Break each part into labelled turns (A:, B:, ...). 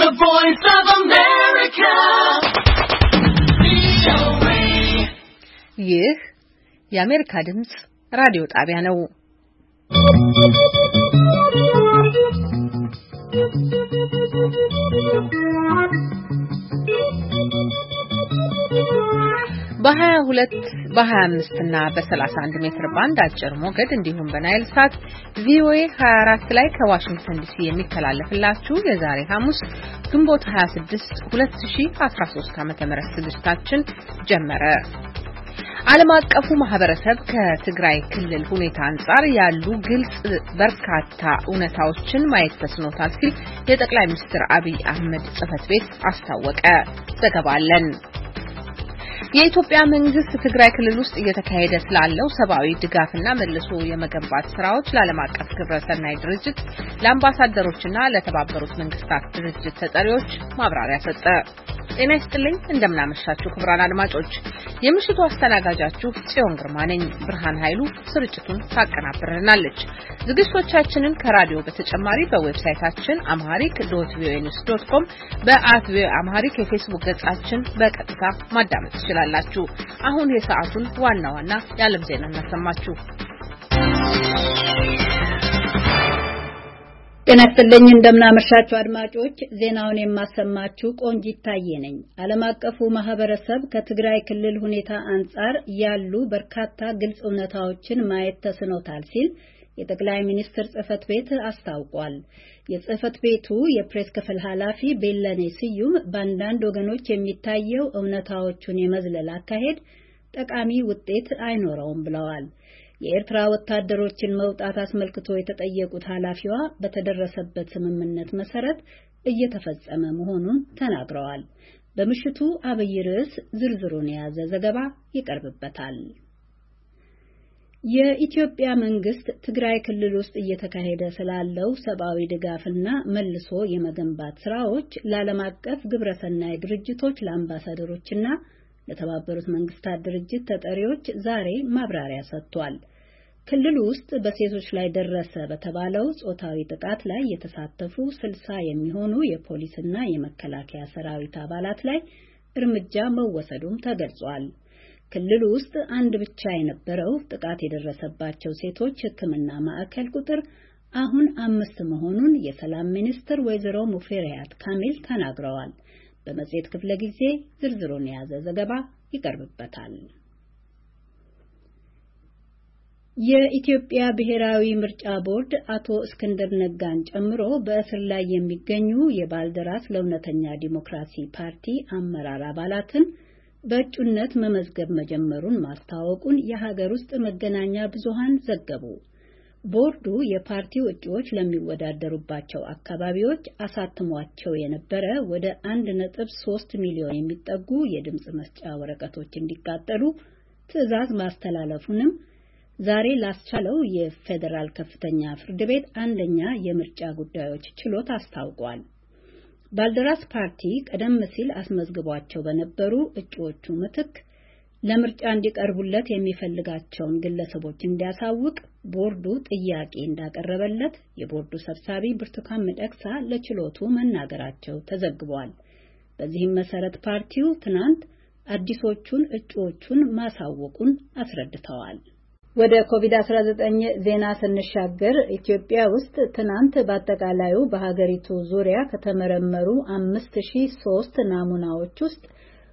A: The Voice of America. ይህ የአሜሪካ ድምጽ ራዲዮ ጣቢያ ነው። በ22 በ25 እና በ31 ሜትር ባንድ አጭር ሞገድ እንዲሁም በናይል ሳት ቪኦኤ 24 ላይ ከዋሽንግተን ዲሲ የሚተላለፍላችሁ የዛሬ ሐሙስ ግንቦት 26 2013 ዓ.ም ዝግጅታችን ጀመረ። ዓለም አቀፉ ማህበረሰብ ከትግራይ ክልል ሁኔታ አንጻር ያሉ ግልጽ በርካታ እውነታዎችን ማየት ተስኖታል ሲል የጠቅላይ ሚኒስትር አብይ አህመድ ጽሕፈት ቤት አስታወቀ። ዘገባለን የኢትዮጵያ መንግስት ትግራይ ክልል ውስጥ እየተካሄደ ስላለው ሰብአዊ ድጋፍና መልሶ የመገንባት ስራዎች ለዓለም አቀፍ ግብረሰናይ ድርጅት ለአምባሳደሮችና ለተባበሩት መንግስታት ድርጅት ተጠሪዎች ማብራሪያ ሰጠ። ጤና ይስጥልኝ፣ እንደምናመሻችሁ ክቡራን አድማጮች፣ የምሽቱ አስተናጋጃችሁ ጽዮን ግርማ ነኝ። ብርሃን ኃይሉ ስርጭቱን ታቀናብረናለች። ዝግጅቶቻችንን ከራዲዮ በተጨማሪ በዌብሳይታችን amharic.voanews.com በ@voaamharic የፌስቡክ ገጻችን በቀጥታ ማዳመጥ ትችላላችሁ። አሁን የሰዓቱን ዋና ዋና የዓለም ዜና እናሰማችሁ።
B: ጤና ይስጥልኝ፣ እንደምናመሻችሁ አድማጮች፣ ዜናውን የማሰማችሁ ቆንጂት ታዬ ነኝ። ዓለም አቀፉ ማህበረሰብ ከትግራይ ክልል ሁኔታ አንጻር ያሉ በርካታ ግልጽ እውነታዎችን ማየት ተስኖታል ሲል የጠቅላይ ሚኒስትር ጽሕፈት ቤት አስታውቋል። የጽሕፈት ቤቱ የፕሬስ ክፍል ኃላፊ ቤለኔ ስዩም በአንዳንድ ወገኖች የሚታየው እውነታዎቹን የመዝለል አካሄድ ጠቃሚ ውጤት አይኖረውም ብለዋል። የኤርትራ ወታደሮችን መውጣት አስመልክቶ የተጠየቁት ኃላፊዋ በተደረሰበት ስምምነት መሰረት እየተፈጸመ መሆኑን ተናግረዋል። በምሽቱ አብይ ርዕስ ዝርዝሩን የያዘ ዘገባ ይቀርብበታል። የኢትዮጵያ መንግስት ትግራይ ክልል ውስጥ እየተካሄደ ስላለው ሰብአዊ ድጋፍና መልሶ የመገንባት ስራዎች ለዓለም አቀፍ ግብረሰናይ ድርጅቶች ለአምባሳደሮችና ለተባበሩት መንግስታት ድርጅት ተጠሪዎች ዛሬ ማብራሪያ ሰጥቷል። ክልሉ ውስጥ በሴቶች ላይ ደረሰ በተባለው ጾታዊ ጥቃት ላይ የተሳተፉ 60 የሚሆኑ የፖሊስና የመከላከያ ሰራዊት አባላት ላይ እርምጃ መወሰዱም ተገልጿል። ክልሉ ውስጥ አንድ ብቻ የነበረው ጥቃት የደረሰባቸው ሴቶች ሕክምና ማዕከል ቁጥር አሁን 5 መሆኑን የሰላም ሚኒስትር ወይዘሮ ሙፈሪያት ካሚል ተናግረዋል። በመጽሔት ክፍለ ጊዜ ዝርዝሩን የያዘ ዘገባ ይቀርብበታል። የኢትዮጵያ ብሔራዊ ምርጫ ቦርድ አቶ እስክንድር ነጋን ጨምሮ በእስር ላይ የሚገኙ የባልደራስ ለእውነተኛ ዲሞክራሲ ፓርቲ አመራር አባላትን በእጩነት መመዝገብ መጀመሩን ማስታወቁን የሀገር ውስጥ መገናኛ ብዙሃን ዘገቡ። ቦርዱ የፓርቲው እጩዎች ለሚወዳደሩባቸው አካባቢዎች አሳትሟቸው የነበረ ወደ 1.3 ሚሊዮን የሚጠጉ የድምጽ መስጫ ወረቀቶች እንዲቃጠሉ ትዕዛዝ ማስተላለፉንም ዛሬ ላስቻለው የፌዴራል ከፍተኛ ፍርድ ቤት አንደኛ የምርጫ ጉዳዮች ችሎት አስታውቋል። ባልደራስ ፓርቲ ቀደም ሲል አስመዝግቧቸው በነበሩ እጩዎቹ ምትክ ለምርጫ እንዲቀርቡለት የሚፈልጋቸውን ግለሰቦች እንዲያሳውቅ ቦርዱ ጥያቄ እንዳቀረበለት የቦርዱ ሰብሳቢ ብርቱካን ሚደቅሳ ለችሎቱ መናገራቸው ተዘግቧል። በዚህም መሰረት ፓርቲው ትናንት አዲሶቹን እጩዎቹን ማሳወቁን አስረድተዋል። ወደ ኮቪድ-19 ዜና ስንሻገር ኢትዮጵያ ውስጥ ትናንት በአጠቃላዩ በሀገሪቱ ዙሪያ ከተመረመሩ 5003 ናሙናዎች ውስጥ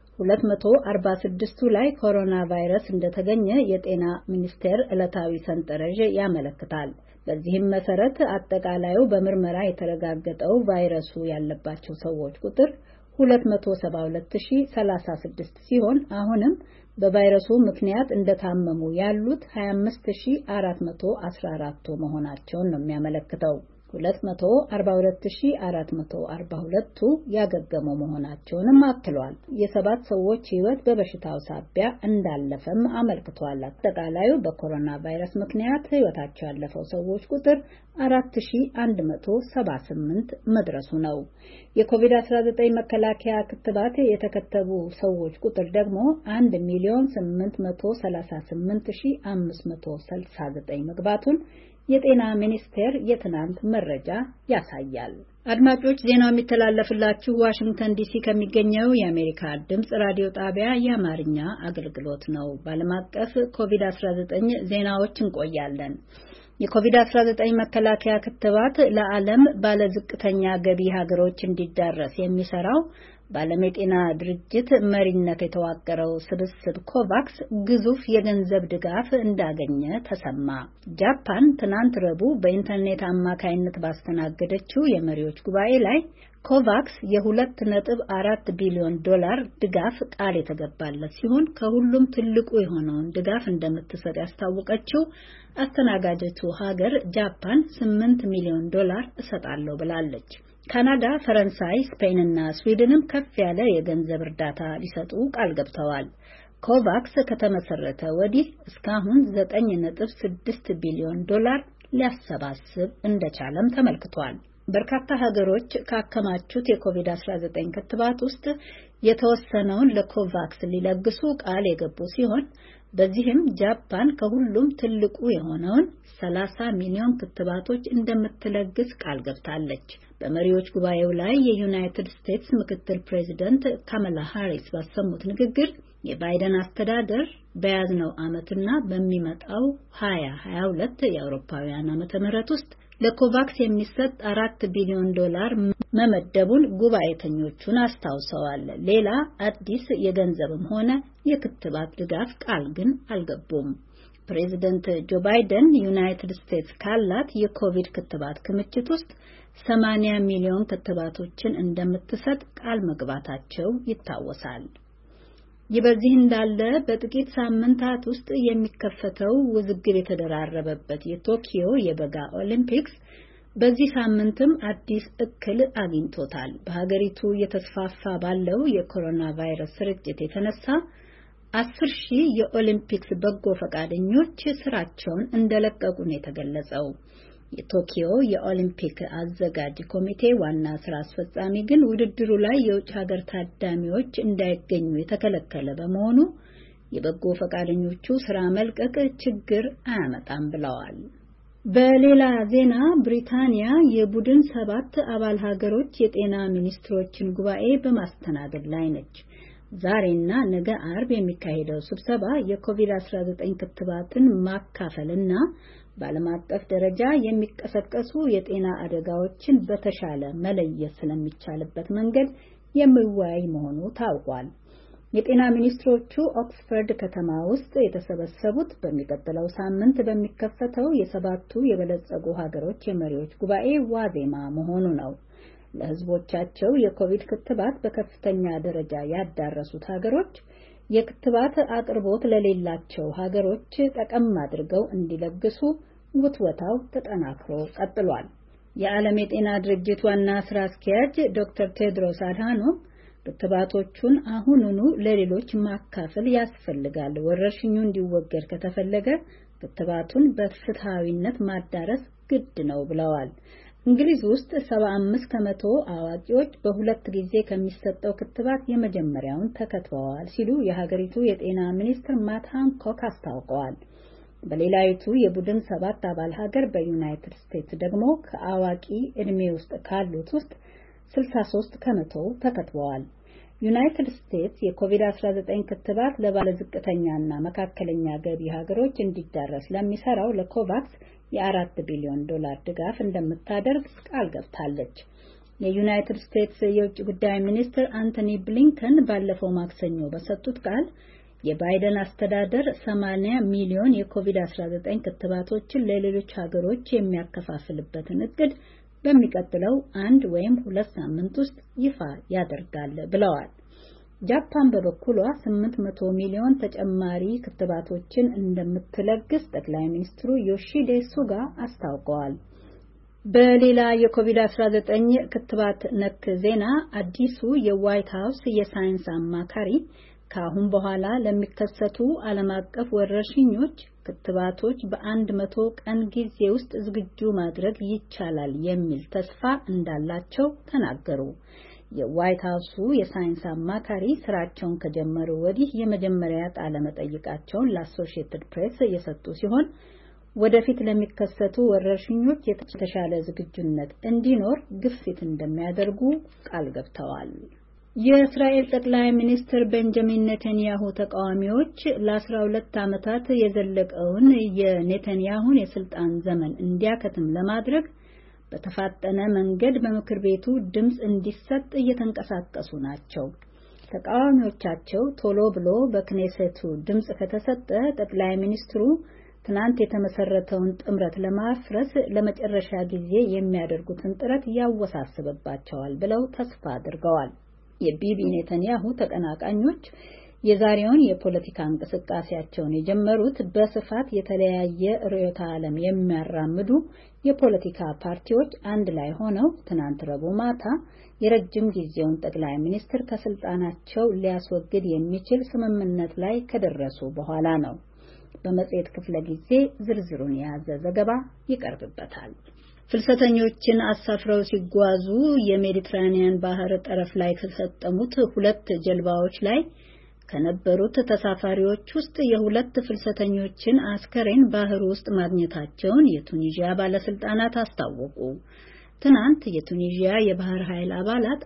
B: 246ቱ ላይ ኮሮና ቫይረስ እንደተገኘ የጤና ሚኒስቴር ዕለታዊ ሰንጠረዥ ያመለክታል። በዚህም መሰረት አጠቃላዩ በምርመራ የተረጋገጠው ቫይረሱ ያለባቸው ሰዎች ቁጥር 272036 ሲሆን አሁንም በቫይረሱ ምክንያት እንደታመሙ ያሉት 25414 መሆናቸውን ነው የሚያመለክተው። 242442ቱ ያገገሙ መሆናቸውንም አክሏል። የሰባት ሰዎች ሕይወት በበሽታው ሳቢያ እንዳለፈም አመልክቷል። አጠቃላዩ በኮሮና ቫይረስ ምክንያት ሕይወታቸው ያለፈው ሰዎች ቁጥር 4178 መድረሱ ነው። የኮቪድ-19 መከላከያ ክትባት የተከተቡ ሰዎች ቁጥር ደግሞ 1,838,569 መግባቱን የጤና ሚኒስቴር የትናንት መረጃ ያሳያል። አድማጮች ዜናው የሚተላለፍላችሁ ዋሽንግተን ዲሲ ከሚገኘው የአሜሪካ ድምጽ ራዲዮ ጣቢያ የአማርኛ አገልግሎት ነው። በዓለም አቀፍ ኮቪድ-19 ዜናዎች እንቆያለን። የኮቪድ-19 መከላከያ ክትባት ለዓለም ባለዝቅተኛ ገቢ ሀገሮች እንዲዳረስ የሚሰራው በዓለም የጤና ድርጅት መሪነት የተዋቀረው ስብስብ ኮቫክስ ግዙፍ የገንዘብ ድጋፍ እንዳገኘ ተሰማ። ጃፓን ትናንት ረቡዕ በኢንተርኔት አማካይነት ባስተናገደችው የመሪዎች ጉባኤ ላይ ኮቫክስ የ$2.4 ቢሊዮን ድጋፍ ቃል የተገባለት ሲሆን ከሁሉም ትልቁ የሆነውን ድጋፍ እንደምትሰጥ ያስታወቀችው አስተናጋጀቱ ሀገር ጃፓን $8 ሚሊዮን እሰጣለሁ ብላለች። ካናዳ፣ ፈረንሳይ፣ ስፔንና ስዊድንም ከፍ ያለ የገንዘብ እርዳታ ሊሰጡ ቃል ገብተዋል። ኮቫክስ ከተመሰረተ ወዲህ እስካሁን $9.6 ቢሊዮን ሊያሰባስብ እንደቻለም ተመልክቷል። በርካታ ሀገሮች ካከማቹት የኮቪድ-19 ክትባት ውስጥ የተወሰነውን ለኮቫክስ ሊለግሱ ቃል የገቡ ሲሆን በዚህም ጃፓን ከሁሉም ትልቁ የሆነውን 30 ሚሊዮን ክትባቶች እንደምትለግስ ቃል ገብታለች። በመሪዎች ጉባኤው ላይ የዩናይትድ ስቴትስ ምክትል ፕሬዚደንት ካማላ ሃሪስ ባሰሙት ንግግር የባይደን አስተዳደር በያዝነው ዓመትና በሚመጣው 2022 የአውሮፓውያን ዓመተ ምህረት ውስጥ ለኮቫክስ የሚሰጥ $4 ቢሊዮን መመደቡን ጉባኤተኞቹን አስታውሰዋል። ሌላ አዲስ የገንዘብም ሆነ የክትባት ድጋፍ ቃል ግን አልገቡም። ፕሬዚደንት ጆ ባይደን ዩናይትድ ስቴትስ ካላት የኮቪድ ክትባት ክምችት ውስጥ 80 ሚሊዮን ክትባቶችን እንደምትሰጥ ቃል መግባታቸው ይታወሳል። ይህ በዚህ እንዳለ በጥቂት ሳምንታት ውስጥ የሚከፈተው ውዝግብ የተደራረበበት የቶኪዮ የበጋ ኦሊምፒክስ በዚህ ሳምንትም አዲስ እክል አግኝቶታል። በሀገሪቱ እየተስፋፋ ባለው የኮሮና ቫይረስ ስርጭት የተነሳ 10,000 የኦሊምፒክስ በጎ ፈቃደኞች ስራቸውን እንደለቀቁ ነው የተገለጸው። የቶኪዮ የኦሊምፒክ አዘጋጅ ኮሚቴ ዋና ስራ አስፈጻሚ ግን ውድድሩ ላይ የውጭ ሀገር ታዳሚዎች እንዳይገኙ የተከለከለ በመሆኑ የበጎ ፈቃደኞቹ ስራ መልቀቅ ችግር አያመጣም ብለዋል። በሌላ ዜና ብሪታንያ የቡድን 7 አባል ሀገሮች የጤና ሚኒስትሮችን ጉባኤ በማስተናገድ ላይ ነች። ዛሬና ነገ አርብ የሚካሄደው ስብሰባ የኮቪድ-19 ክትባትን ማካፈልና በዓለም አቀፍ ደረጃ የሚቀሰቀሱ የጤና አደጋዎችን በተሻለ መለየት ስለሚቻልበት መንገድ የሚወያይ መሆኑ ታውቋል። የጤና ሚኒስትሮቹ ኦክስፈርድ ከተማ ውስጥ የተሰበሰቡት በሚቀጥለው ሳምንት በሚከፈተው የሰባቱ የበለጸጉ ሀገሮች የመሪዎች ጉባኤ ዋዜማ መሆኑ ነው። ለሕዝቦቻቸው የኮቪድ ክትባት በከፍተኛ ደረጃ ያዳረሱት ሀገሮች የክትባት አቅርቦት ለሌላቸው ሀገሮች ጠቀም አድርገው እንዲለግሱ ውትወታው ተጠናክሮ ቀጥሏል። የዓለም የጤና ድርጅት ዋና ስራ አስኪያጅ ዶክተር ቴድሮስ አድሃኖም ክትባቶቹን አሁኑኑ ለሌሎች ማካፈል ያስፈልጋል፣ ወረርሽኙ እንዲወገድ ከተፈለገ ክትባቱን በፍትሃዊነት ማዳረስ ግድ ነው ብለዋል። እንግሊዝ ውስጥ 75% አዋቂዎች በሁለት ጊዜ ከሚሰጠው ክትባት የመጀመሪያውን ተከትበዋል ሲሉ የሀገሪቱ የጤና ሚኒስትር ማት ሃንኮክ አስታውቀዋል። በሌላይቱ የቡድን 7 አባል ሀገር በዩናይትድ ስቴትስ ደግሞ ከአዋቂ እድሜ ውስጥ ካሉት ውስጥ 63% ተከትበዋል። ዩናይትድ ስቴትስ የኮቪድ-19 ክትባት ለባለዝቅተኛና መካከለኛ ገቢ ሀገሮች እንዲዳረስ ለሚሰራው ለኮቫክስ $4 ቢሊዮን ድጋፍ እንደምታደርግ ቃል ገብታለች። የዩናይትድ ስቴትስ የውጭ ጉዳይ ሚኒስትር አንቶኒ ብሊንከን ባለፈው ማክሰኞ በሰጡት ቃል የባይደን አስተዳደር 80 ሚሊዮን የኮቪድ-19 ክትባቶችን ለሌሎች ሀገሮች የሚያከፋፍልበትን እቅድ በሚቀጥለው 1 ወይም 2 ሳምንት ውስጥ ይፋ ያደርጋል ብለዋል። ጃፓን በበኩሏ 800 ሚሊዮን ተጨማሪ ክትባቶችን እንደምትለግስ ጠቅላይ ሚኒስትሩ ዮሺሂዴ ሱጋ አስታውቀዋል። በሌላ የኮቪድ-19 ክትባት ነክ ዜና አዲሱ የዋይት ሃውስ የሳይንስ አማካሪ ከአሁን በኋላ ለሚከሰቱ ዓለም አቀፍ ወረርሽኞች ክትባቶች በ100 ቀን ጊዜ ውስጥ ዝግጁ ማድረግ ይቻላል የሚል ተስፋ እንዳላቸው ተናገሩ። የዋይት ሃውሱ የሳይንስ አማካሪ ስራቸውን ከጀመሩ ወዲህ የመጀመሪያ ቃለ መጠይቃቸውን ለአሶሺየትድ ፕሬስ የሰጡ ሲሆን ወደፊት ለሚከሰቱ ወረርሽኞች የተሻለ ዝግጁነት እንዲኖር ግፊት እንደሚያደርጉ ቃል ገብተዋል። የእስራኤል ጠቅላይ ሚኒስትር ቤንጃሚን ኔታንያሁ ተቃዋሚዎች ለ12 ዓመታት የዘለቀውን የኔታንያሁን የስልጣን ዘመን እንዲያከትም ለማድረግ በተፋጠነ መንገድ በምክር ቤቱ ድምጽ እንዲሰጥ እየተንቀሳቀሱ ናቸው። ተቃዋሚዎቻቸው ቶሎ ብሎ በክኔሴቱ ድምጽ ከተሰጠ ጠቅላይ ሚኒስትሩ ትናንት የተመሰረተውን ጥምረት ለማፍረስ ለመጨረሻ ጊዜ የሚያደርጉትን ጥረት ያወሳስብባቸዋል ብለው ተስፋ አድርገዋል። የቢቢ ኔታንያሁ ተቀናቃኞች የዛሬውን የፖለቲካ እንቅስቃሴያቸውን የጀመሩት በስፋት የተለያየ ርዕዮተ ዓለም የሚያራምዱ የፖለቲካ ፓርቲዎች አንድ ላይ ሆነው ትናንት ረቡዕ ማታ የረጅም ጊዜውን ጠቅላይ ሚኒስትር ከስልጣናቸው ሊያስወግድ የሚችል ስምምነት ላይ ከደረሱ በኋላ ነው። በመጽሔት ክፍለ ጊዜ ዝርዝሩን የያዘ ዘገባ ይቀርብበታል። ፍልሰተኞችን አሳፍረው ሲጓዙ የሜዲትራኒያን ባህር ጠረፍ ላይ ከሰጠሙት 2 ጀልባዎች ላይ ከነበሩት ተሳፋሪዎች ውስጥ የሁለት ፍልሰተኞችን አስከሬን ባህር ውስጥ ማግኘታቸውን የቱኒዚያ ባለስልጣናት አስታወቁ። ትናንት የቱኒዚያ የባህር ኃይል አባላት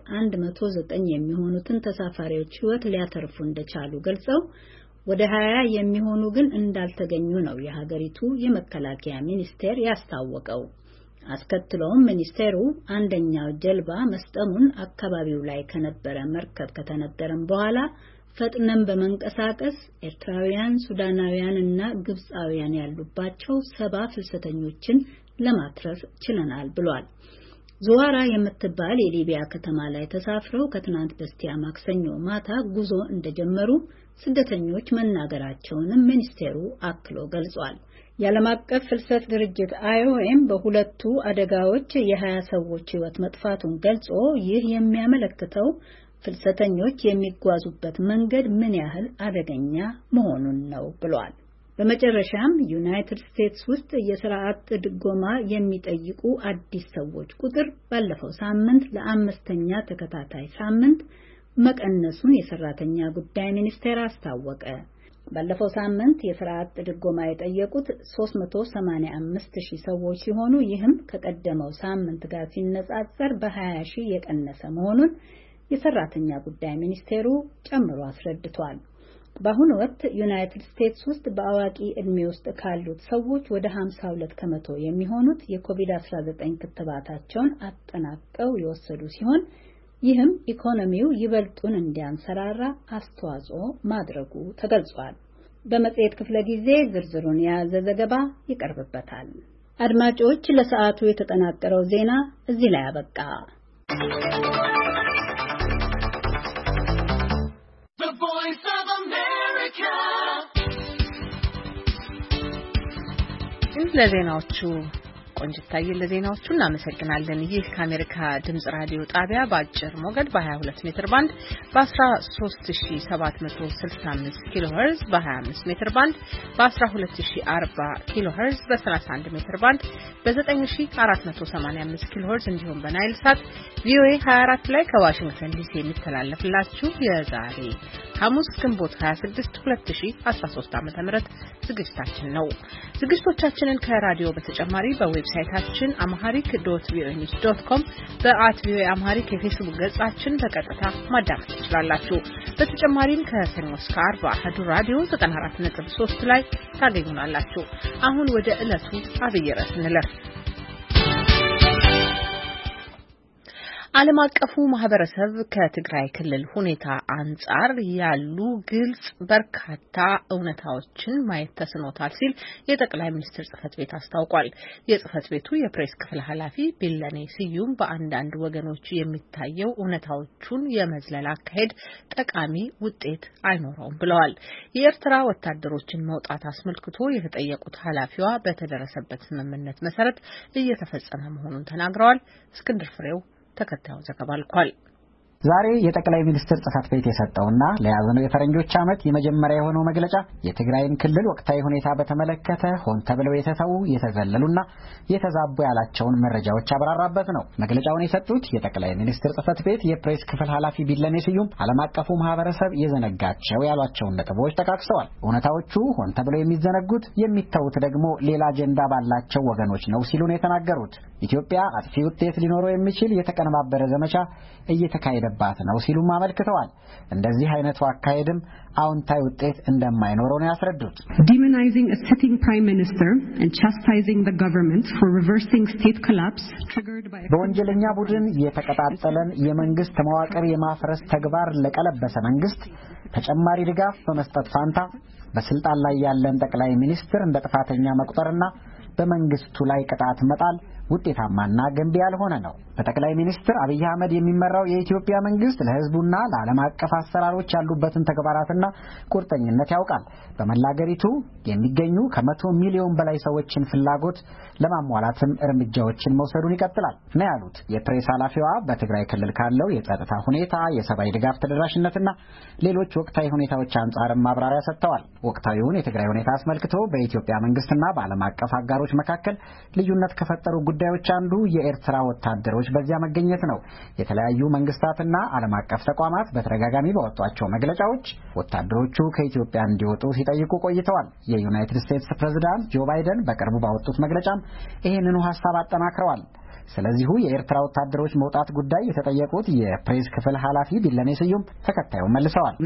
B: 109 የሚሆኑትን ተሳፋሪዎች ሕይወት ሊያተርፉ እንደቻሉ ገልጸው ወደ 20 የሚሆኑ ግን እንዳልተገኙ ነው የሀገሪቱ የመከላከያ ሚኒስቴር ያስታወቀው። አስከትሎም ሚኒስቴሩ አንደኛው ጀልባ መስጠሙን አካባቢው ላይ ከነበረ መርከብ ከተነገረም በኋላ ፈጥነን በመንቀሳቀስ ኤርትራውያን፣ ሱዳናውያን እና ግብጻውያን ያሉባቸው 70 ፍልሰተኞችን ለማትረፍ ችለናል ብሏል። ዙዋራ የምትባል የሊቢያ ከተማ ላይ ተሳፍረው ከትናንት በስቲያ ማክሰኞ ማታ ጉዞ እንደጀመሩ ስደተኞች መናገራቸውንም ሚኒስቴሩ አክሎ ገልጿል። የዓለም አቀፍ ፍልሰት ድርጅት IOM በሁለቱ አደጋዎች የ20 ሰዎች ሕይወት መጥፋቱን ገልጾ ይህ የሚያመለክተው ፍልሰተኞች የሚጓዙበት መንገድ ምን ያህል አደገኛ መሆኑን ነው ብሏል። በመጨረሻም ዩናይትድ ስቴትስ ውስጥ የሥራ አጥ ድጎማ የሚጠይቁ አዲስ ሰዎች ቁጥር ባለፈው ሳምንት ለ5ኛ ተከታታይ ሳምንት መቀነሱን የሰራተኛ ጉዳይ ሚኒስቴር አስታወቀ። ባለፈው ሳምንት የሥራ አጥ ድጎማ የጠየቁት 385,000 ሰዎች ሲሆኑ ይህም ከቀደመው ሳምንት ጋር ሲነጻጸር በ20,000 የቀነሰ መሆኑን የሰራተኛ ጉዳይ ሚኒስቴሩ ጨምሮ አስረድቷል። በአሁኑ ወቅት ዩናይትድ ስቴትስ ውስጥ በአዋቂ ዕድሜ ውስጥ ካሉት ሰዎች ወደ 52 ከመቶ የሚሆኑት የኮቪድ-19 ክትባታቸውን አጠናቀው የወሰዱ ሲሆን ይህም ኢኮኖሚው ይበልጡን እንዲያንሰራራ አስተዋጽኦ ማድረጉ ተገልጿል። በመጽሔት ክፍለ ጊዜ ዝርዝሩን የያዘ ዘገባ ይቀርብበታል። አድማጮች፣ ለሰዓቱ የተጠናቀረው ዜና እዚህ ላይ አበቃ።
A: ለዜናዎቹ ቆንጅታዬ ለዜናዎቹ እናመሰግናለን። ይህ ከአሜሪካ ድምጽ ራዲዮ ጣቢያ በአጭር ሞገድ በ22 ሜትር ባንድ በ13765 ኪሎ ሄርዝ በ25 ሜትር ባንድ በ12040 ኪሎ ሄርዝ በ31 ሜትር ባንድ በ9485 ኪሎ ሄርዝ እንዲሁም በናይል ሳት ቪኦኤ 24 ላይ ከዋሽንግተን ዲሲ የሚተላለፍላችሁ የዛሬ ሐሙስ ግንቦት 26 2013 ዓ.ም ዝግጅታችን ነው። ዝግጅቶቻችንን ከራዲዮ በተጨማሪ በዌብሳይታችን amharic.voanews.com በ@voa amharic የፌስቡክ ገጻችን በቀጥታ ማዳመጥ ትችላላችሁ። በተጨማሪም ከሰኞ እስከ ዓርብ አሐዱ ራዲዮ 94.3 ላይ ታገኙናላችሁ። አሁን ወደ ዕለቱ አብይ ርዕስ እንለፍ። ዓለም አቀፉ ማህበረሰብ ከትግራይ ክልል ሁኔታ አንጻር ያሉ ግልጽ በርካታ እውነታዎችን ማየት ተስኖታል ሲል የጠቅላይ ሚኒስትር ጽህፈት ቤት አስታውቋል። የጽህፈት ቤቱ የፕሬስ ክፍል ኃላፊ ቢለኔ ስዩም በአንዳንድ ወገኖች የሚታየው እውነታዎቹን የመዝለል አካሄድ ጠቃሚ ውጤት አይኖረውም ብለዋል። የኤርትራ ወታደሮችን መውጣት አስመልክቶ የተጠየቁት ኃላፊዋ በተደረሰበት ስምምነት መሰረት እየተፈጸመ መሆኑን ተናግረዋል። እስክንድር ፍሬው ተከታዩ ዘገባ ልኳል።
C: ዛሬ የጠቅላይ ሚኒስትር ጽፈት ቤት የሰጠውና ለያዝነው የፈረንጆች ዓመት የመጀመሪያ የሆነው መግለጫ የትግራይን ክልል ወቅታዊ ሁኔታ በተመለከተ ሆን ተብለው የተተው የተዘለሉና የተዛቡ ያላቸውን መረጃዎች አብራራበት ነው። መግለጫውን የሰጡት የጠቅላይ ሚኒስትር ጽፈት ቤት የፕሬስ ክፍል ኃላፊ ቢለኔ ስዩም ዓለም አቀፉ ማህበረሰብ የዘነጋቸው ያሏቸውን ነጥቦች ጠቃቅሰዋል። እውነታዎቹ ሆን ተብለው የሚዘነጉት የሚተውት ደግሞ ሌላ አጀንዳ ባላቸው ወገኖች ነው ሲሉ ነው የተናገሩት። ኢትዮጵያ አጥፊ ውጤት ሊኖረው የሚችል የተቀነባበረ ዘመቻ እየተካሄደባት ነው ሲሉም አመልክተዋል። እንደዚህ አይነቱ አካሄድም አዎንታዊ ውጤት እንደማይኖረው ነው ያስረዱት።
D: Demonizing a sitting prime minister and chastising the government for reversing state collapse triggered by
C: በወንጀለኛ ቡድን የተቀጣጠለን የመንግስት መዋቅር የማፍረስ ተግባር ለቀለበሰ መንግስት ተጨማሪ ድጋፍ በመስጠት ፋንታ በስልጣን ላይ ያለን ጠቅላይ ሚኒስትር እንደ ጥፋተኛ መቁጠርና በመንግስቱ ላይ ቅጣት መጣል ውጤታማና ገንቢ ያልሆነ ነው። በጠቅላይ ሚኒስትር አብይ አህመድ የሚመራው የኢትዮጵያ መንግስት ለህዝቡና ለዓለም አቀፍ አሰራሮች ያሉበትን ተግባራትና ቁርጠኝነት ያውቃል። በመላ አገሪቱ የሚገኙ ከ100 ሚሊዮን በላይ ሰዎችን ፍላጎት ለማሟላትም እርምጃዎችን መውሰዱን ይቀጥላል ነው ያሉት። የፕሬስ ኃላፊዋ በትግራይ ክልል ካለው የጸጥታ ሁኔታ፣ የሰብአዊ ድጋፍ ተደራሽነትና ሌሎች ወቅታዊ ሁኔታዎች አንጻርም ማብራሪያ ሰጥተዋል። ወቅታዊውን የትግራይ ሁኔታ አስመልክቶ በኢትዮጵያ መንግስትና በዓለም አቀፍ አጋሮች መካከል ልዩነት ከፈጠሩ ጉዳዮች አንዱ የኤርትራ ወታደሮች በዚያ መገኘት ነው። የተለያዩ መንግስታትና ዓለም አቀፍ ተቋማት በተደጋጋሚ ባወጧቸው መግለጫዎች ወታደሮቹ ከኢትዮጵያ እንዲወጡ ሲጠይቁ ቆይተዋል። የዩናይትድ ስቴትስ ፕሬዝዳንት ጆ ባይደን በቅርቡ ባወጡት መግለጫም ይህንኑ ሐሳብ አጠናክረዋል። ስለዚሁ የኤርትራ ወታደሮች መውጣት ጉዳይ የተጠየቁት የፕሬስ ክፍል ኃላፊ ቢለኔ ስዩም ተከታዩን መልሰዋል።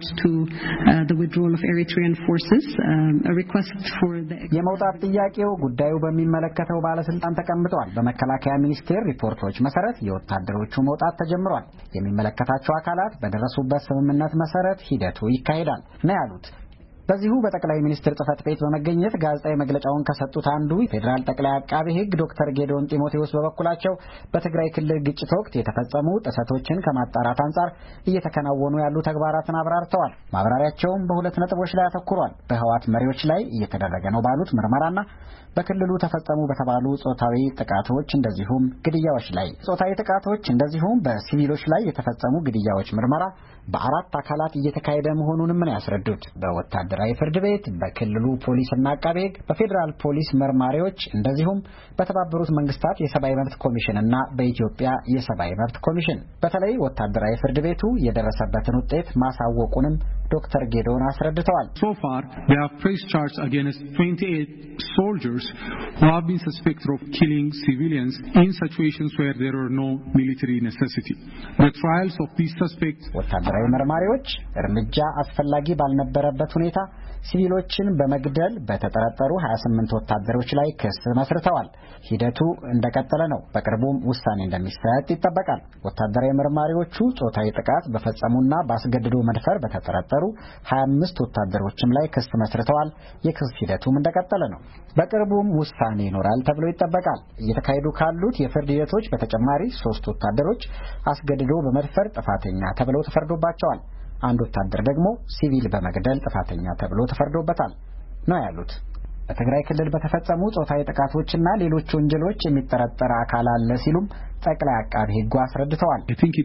C: የመውጣት ጥያቄው ጉዳዩ በሚመለከተው ባለስልጣን ተቀምጧል። በመከላከያ ሚኒስቴር ሪፖርቶች መሰረት የወታደሮቹ መውጣት ተጀምሯል። የሚመለከታቸው አካላት በደረሱበት ስምምነት መሰረት ሂደቱ ይካሄዳል ነው ያሉት። በዚሁ በጠቅላይ ሚኒስትር ጽፈት ቤት በመገኘት ጋዜጣዊ መግለጫውን ከሰጡት አንዱ የፌዴራል ጠቅላይ አቃቤ ሕግ ዶክተር ጌዶን ጢሞቴዎስ በበኩላቸው በትግራይ ክልል ግጭት ወቅት የተፈጸሙ ጥሰቶችን ከማጣራት አንጻር እየተከናወኑ ያሉ ተግባራትን አብራርተዋል። ማብራሪያቸውም በሁለት ነጥቦች ላይ አተኩሯል። በህወሓት መሪዎች ላይ እየተደረገ ነው ባሉት ምርመራና በክልሉ ተፈጸሙ በተባሉ ጾታዊ ጥቃቶች እንደዚሁም ግድያዎች ላይ ጾታዊ ጥቃቶች እንደዚሁም በሲቪሎች ላይ የተፈጸሙ ግድያዎች ምርመራ በአራት አካላት እየተካሄደ መሆኑንም ነው ያስረዱት። በወታደራዊ ፍርድ ቤት፣ በክልሉ ፖሊስና አቃቤ ሕግ፣ በፌዴራል ፖሊስ መርማሪዎች እንደዚሁም በተባበሩት መንግስታት የሰብአዊ መብት ኮሚሽንና በኢትዮጵያ የሰብአዊ መብት ኮሚሽን። በተለይ ወታደራዊ ፍርድ ቤቱ የደረሰበትን ውጤት ማሳወቁንም ዶክተር ጌዶን አስረድተዋል።
E: So far, they have pressed charges against 28 soldiers who have been suspected of killing civilians in situations where there are no military necessity. The trials of these suspects
C: ወታደራዊ መርማሪዎች እርምጃ አስፈላጊ ባልነበረበት ሁኔታ ሲቪሎችን በመግደል በተጠረጠሩ 28 ወታደሮች ላይ ክስ መስርተዋል። ሂደቱ እንደቀጠለ ነው። በቅርቡም ውሳኔ እንደሚሰጥ ይጠበቃል። ወታደራዊ መርማሪዎቹ ጾታዊ ጥቃት በፈጸሙና ባስገድዶ መድፈር በተጠረጠሩ 25 ወታደሮችም ላይ ክስ መስርተዋል። የክስ ሂደቱም እንደቀጠለ ነው። በቅርቡም ውሳኔ ይኖራል ተብሎ ይጠበቃል። እየተካሄዱ ካሉት የፍርድ ሂደቶች በተጨማሪ 3 ወታደሮች አስገድዶ በመድፈር ጥፋተኛ ተብለው ተፈርዶባቸዋል። አንድ ወታደር ደግሞ ሲቪል በመግደል ጥፋተኛ ተብሎ ተፈርዶበታል ነው ያሉት። በትግራይ ክልል በተፈጸሙ ጾታዊ ጥቃቶችና ሌሎች ወንጀሎች የሚጠረጠር አካል አለ ሲሉም ጠቅላይ አቃቤ ሕጉ አስረድተዋል።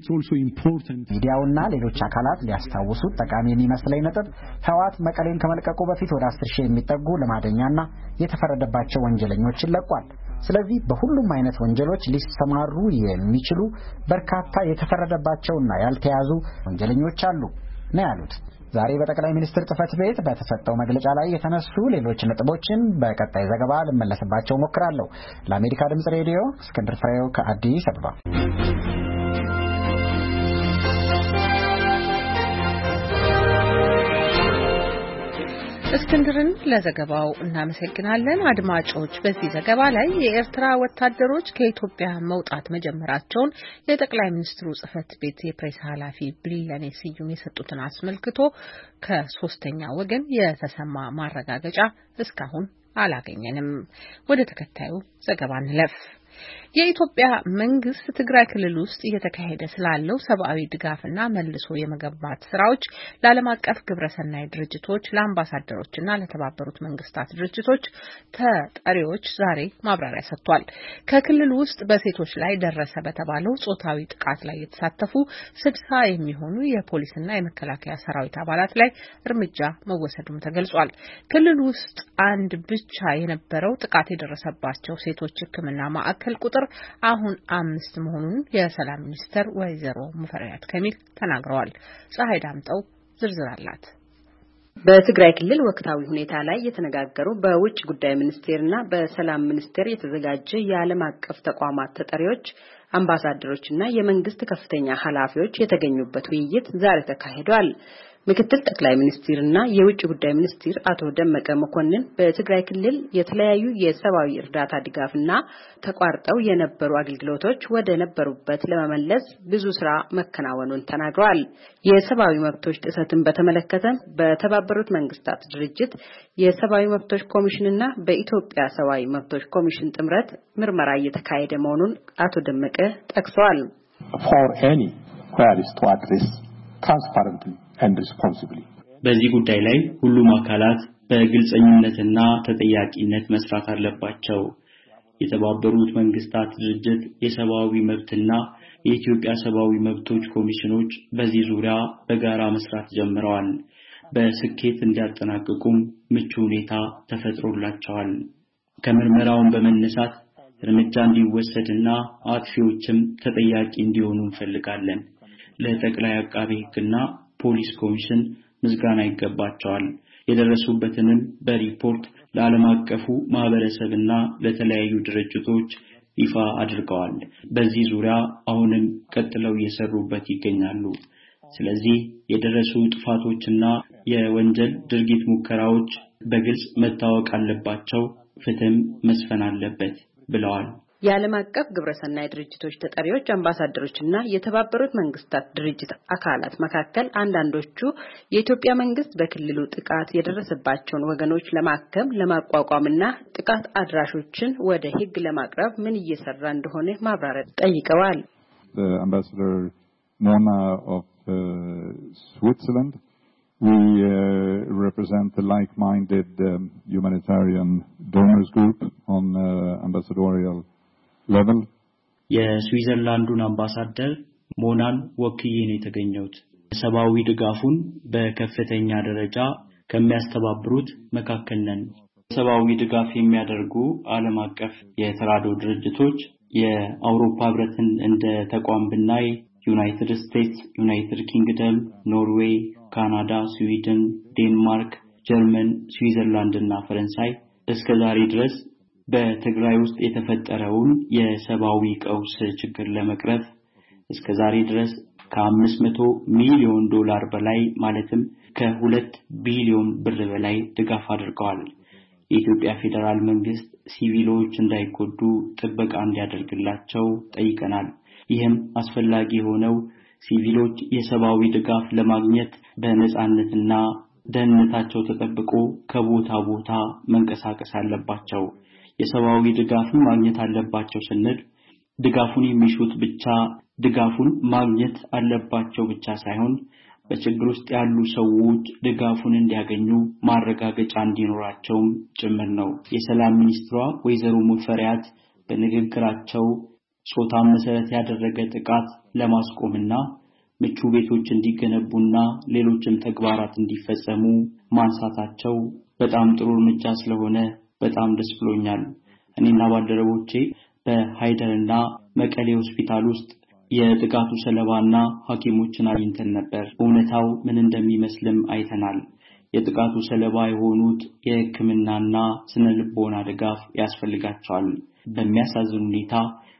C: ሚዲያውና ሌሎች አካላት ሊያስታውሱት ጠቃሚ የሚመስለኝ ነጥብ ህወሓት መቀሌን ከመልቀቁ በፊት ወደ 10,000 የሚጠጉ ልማደኛና የተፈረደባቸው ወንጀለኞችን ለቋል። ስለዚህ በሁሉም አይነት ወንጀሎች ሊሰማሩ የሚችሉ በርካታ የተፈረደባቸውና ያልተያዙ ወንጀለኞች አሉ ነው ያሉት። ዛሬ በጠቅላይ ሚኒስትር ጽፈት ቤት በተሰጠው መግለጫ ላይ የተነሱ ሌሎች ነጥቦችን በቀጣይ ዘገባ ልመለስባቸው ሞክራለሁ። ለአሜሪካ ድምጽ ሬዲዮ እስክንድር ፍሬው ከአዲስ አበባ።
A: እስክንድርን ለዘገባው እናመሰግናለን። አድማጮች፣ በዚህ ዘገባ ላይ የኤርትራ ወታደሮች ከኢትዮጵያ መውጣት መጀመራቸውን የጠቅላይ ሚኒስትሩ ጽህፈት ቤት የፕሬስ ኃላፊ ቢለኔ ስዩም የሰጡትን አስመልክቶ ከሶስተኛ ወገን የተሰማ ማረጋገጫ እስካሁን አላገኘንም። ወደ ተከታዩ ዘገባ እንለፍ። የኢትዮጵያ መንግስት ትግራይ ክልል ውስጥ እየተካሄደ ስላለው ሰብአዊ ድጋፍና መልሶ የመገንባት ስራዎች ለዓለም አቀፍ ግብረሰናይ ድርጅቶች፣ ለአምባሳደሮችና ለተባበሩት መንግስታት ድርጅቶች ተጠሪዎች ዛሬ ማብራሪያ ሰጥቷል። ከክልል ውስጥ በሴቶች ላይ ደረሰ በተባለው ጾታዊ ጥቃት ላይ የተሳተፉ 60 የሚሆኑ የፖሊስና የመከላከያ ሰራዊት አባላት ላይ እርምጃ መወሰዱም ተገልጿል። ክልል ውስጥ አንድ ብቻ የነበረው ጥቃት የደረሰባቸው ሴቶች ሕክምና ማዕከል ቁጥር አሁን 5 መሆኑን የሰላም ሚኒስትር ወይዘሮ ሙፈሪያት ካሚል ተናግረዋል። ፀሐይ ዳምጠው ዝርዝር አላት።
F: በትግራይ ክልል ወቅታዊ ሁኔታ ላይ የተነጋገሩ በውጭ ጉዳይ ሚኒስቴርና በሰላም ሚኒስቴር የተዘጋጀ የዓለም አቀፍ ተቋማት ተጠሪዎች፣ አምባሳደሮችና የመንግስት ከፍተኛ ኃላፊዎች የተገኙበት ውይይት ዛሬ ተካሂዷል። ምክትል ጠቅላይ ሚኒስትርና የውጭ ጉዳይ ሚኒስትር አቶ ደመቀ መኮንን በትግራይ ክልል የተለያዩ የሰብአዊ እርዳታ ድጋፍና ተቋርጠው የነበሩ አገልግሎቶች ወደ ነበሩበት ለመመለስ ብዙ ስራ መከናወኑን ተናግረዋል። የሰብአዊ መብቶች ጥሰትን በተመለከተ በተባበሩት መንግስታት ድርጅት የሰብአዊ መብቶች ኮሚሽንና በኢትዮጵያ ሰብአዊ መብቶች ኮሚሽን ጥምረት ምርመራ እየተካሄደ መሆኑን አቶ ደመቀ ጠቅሰዋል።
G: For any queries to address transparently and responsibly.
H: በዚህ ጉዳይ ላይ ሁሉም አካላት በግልጽኝነትና ተጠያቂነት መስራት አለባቸው። የተባበሩት መንግስታት ድርጅት የሰብአዊ መብትና የኢትዮጵያ ሰብአዊ መብቶች ኮሚሽኖች በዚህ ዙሪያ በጋራ መስራት ጀምረዋል። በስኬት እንዲያጠናቅቁም ምቹ ሁኔታ ተፈጥሮላቸዋል። ከምርመራውን በመነሳት እርምጃ እንዲወሰድና አጥፊዎችም ተጠያቂ እንዲሆኑ እንፈልጋለን። ለጠቅላይ አቃቤ ሕግና ፖሊስ ኮሚሽን ምስጋና ይገባቸዋል። የደረሱበትንም በሪፖርት ለዓለም አቀፉ ማህበረሰብና ለተለያዩ ድርጅቶች ይፋ አድርገዋል። በዚህ ዙሪያ አሁንም ቀጥለው እየሰሩበት ይገኛሉ። ስለዚህ የደረሱ ጥፋቶችና የወንጀል ድርጊት ሙከራዎች በግልጽ መታወቅ አለባቸው፣ ፍትህም መስፈን አለበት ብለዋል።
F: የዓለም አቀፍ ግብረሰናይ ድርጅቶች ተጠሪዎች፣ አምባሳደሮችና የተባበሩት መንግስታት ድርጅት አካላት መካከል አንዳንዶቹ የኢትዮጵያ መንግስት በክልሉ ጥቃት የደረሰባቸውን ወገኖች ለማከም ለማቋቋምና ጥቃት አድራሾችን ወደ ህግ ለማቅረብ ምን እየሰራ እንደሆነ ማብራሪያ ጠይቀዋል።
G: Ambassador Mona of Switzerland, we represent the like-minded humanitarian donors group on ambassadorial level.
H: የስዊዘርላንዱን አምባሳደር ሞናን ወክዬ ነው የተገኘሁት። ሰብአዊ ድጋፉን በከፍተኛ ደረጃ ከሚያስተባብሩት መካከል ነን። ሰብአዊ ድጋፍ የሚያደርጉ ዓለም አቀፍ የተራድኦ ድርጅቶች የአውሮፓ ህብረትን እንደ ተቋም ብናይ ዩናይትድ ስቴትስ፣ ዩናይትድ ኪንግደም፣ ኖርዌይ፣ ካናዳ፣ ስዊድን፣ ዴንማርክ፣ ጀርመን፣ ስዊዘርላንድ እና ፈረንሳይ እስከዛሬ ድረስ በትግራይ ውስጥ የተፈጠረውን የሰብአዊ ቀውስ ችግር ለመቅረፍ እስከዛሬ ድረስ ከ500 ሚሊዮን ዶላር በላይ ማለትም ከ2 ቢሊዮን ብር በላይ ድጋፍ አድርገዋል። የኢትዮጵያ ፌደራል መንግስት ሲቪሎች እንዳይጎዱ ጥበቃ እንዲያደርግላቸው ጠይቀናል። ይህም አስፈላጊ የሆነው ሲቪሎች የሰብአዊ ድጋፍ ለማግኘት በነጻነትና ደህንነታቸው ተጠብቆ ከቦታ ቦታ መንቀሳቀስ አለባቸው። የሰብአዊ ድጋፍን ማግኘት አለባቸው ስንል ድጋፉን የሚሹት ብቻ ድጋፉን ማግኘት አለባቸው ብቻ ሳይሆን በችግር ውስጥ ያሉ ሰዎች ድጋፉን እንዲያገኙ ማረጋገጫ እንዲኖራቸውም ጭምር ነው። የሰላም ሚኒስትሯ ወይዘሮ ሙፈሪያት በንግግራቸው ጾታን መሰረት ያደረገ ጥቃት ለማስቆምና ምቹ ቤቶች እንዲገነቡና ሌሎችም ተግባራት እንዲፈጸሙ ማንሳታቸው በጣም ጥሩ እርምጃ ስለሆነ በጣም ደስ ብሎኛል። እኔና ባልደረቦቼ በሃይደርና መቀሌ ሆስፒታል ውስጥ የጥቃቱ ሰለባና ሐኪሞችን አግኝተን ነበር። እውነታው ምን እንደሚመስልም አይተናል። የጥቃቱ ሰለባ የሆኑት የሕክምናና ስነ ልቦና ድጋፍ ያስፈልጋቸዋል። በሚያሳዝን ሁኔታ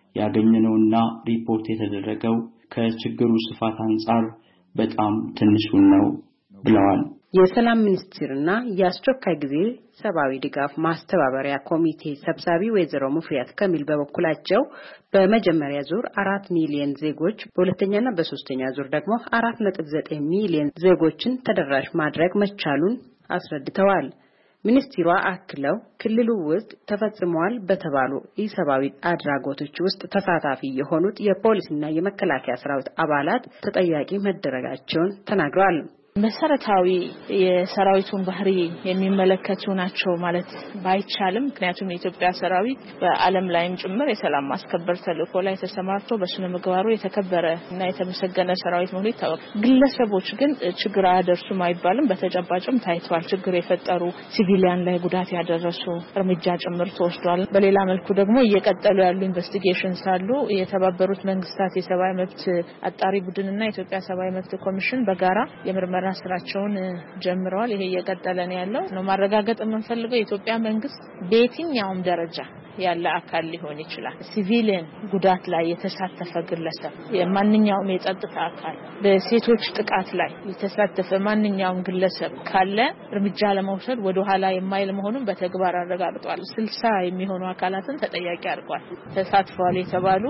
H: ያገኘነውና ሪፖርት የተደረገው ከችግሩ ስፋት አንፃር በጣም ትንሹን ነው ብለዋል።
F: የሰላም ሚኒስትርና የአስቸኳይ ጊዜ ሰብአዊ ድጋፍ ማስተባበሪያ ኮሚቴ ሰብሳቢ ወይዘሮ ሙፈሪያት ካሚል በበኩላቸው በመጀመሪያ ዙር 4 ሚሊዮን ዜጎች በሁለተኛና በሶስተኛ ዙር ደግሞ 4.9 ሚሊዮን ዜጎችን ተደራሽ ማድረግ መቻሉን አስረድተዋል። ሚኒስትሯ አክለው ክልሉ ውስጥ ተፈጽሟል በተባሉ ኢሰብአዊ አድራጎቶች ውስጥ ተሳታፊ የሆኑት የፖሊስና የመከላከያ ሰራዊት አባላት ተጠያቂ መደረጋቸውን ተናግረዋል።
I: መሰረታዊ የሰራዊቱን ባህሪ የሚመለከቱ ናቸው ማለት ባይቻልም ምክንያቱም የኢትዮጵያ ሰራዊት በዓለም ላይም ጭምር የሰላም ማስከበር ተልዕኮ ላይ ተሰማርቶ በስነ ምግባሩ የተከበረ እና የተመሰገነ ሰራዊት መሆኑ ይታወቃል። ግለሰቦች ግን ችግር አያደርሱም አይባልም። በተጨባጭም ታይቷል። ችግር የፈጠሩ ሲቪሊያን ላይ ጉዳት ያደረሱ እርምጃ ጭምር ተወስዷል። በሌላ መልኩ ደግሞ እየቀጠሉ ያሉ ኢንቨስቲጌሽንስ አሉ። የተባበሩት መንግስታት የሰብአዊ መብት አጣሪ ቡድንና የኢትዮጵያ ሰብአዊ መብት ኮሚሽን በጋራ የምርመራ ስራቸውን ጀምረዋል። ይሄ እየቀጠለ ነው ያለው ነው። ማረጋገጥ የምንፈልገው የኢትዮጵያ መንግስት በየትኛውም ደረጃ ያለ አካል ሊሆን ይችላል ሲቪሊያን ጉዳት ላይ የተሳተፈ ግለሰብ የማንኛውም የጸጥታ አካል በሴቶች ጥቃት ላይ የተሳተፈ ማንኛውም ግለሰብ ካለ እርምጃ ለመውሰድ ወደ ኋላ የማይል መሆኑን በተግባር አረጋግጧል። 60 የሚሆኑ አካላትን ተጠያቂ አድርጓል። ተሳትፈዋል የተባሉ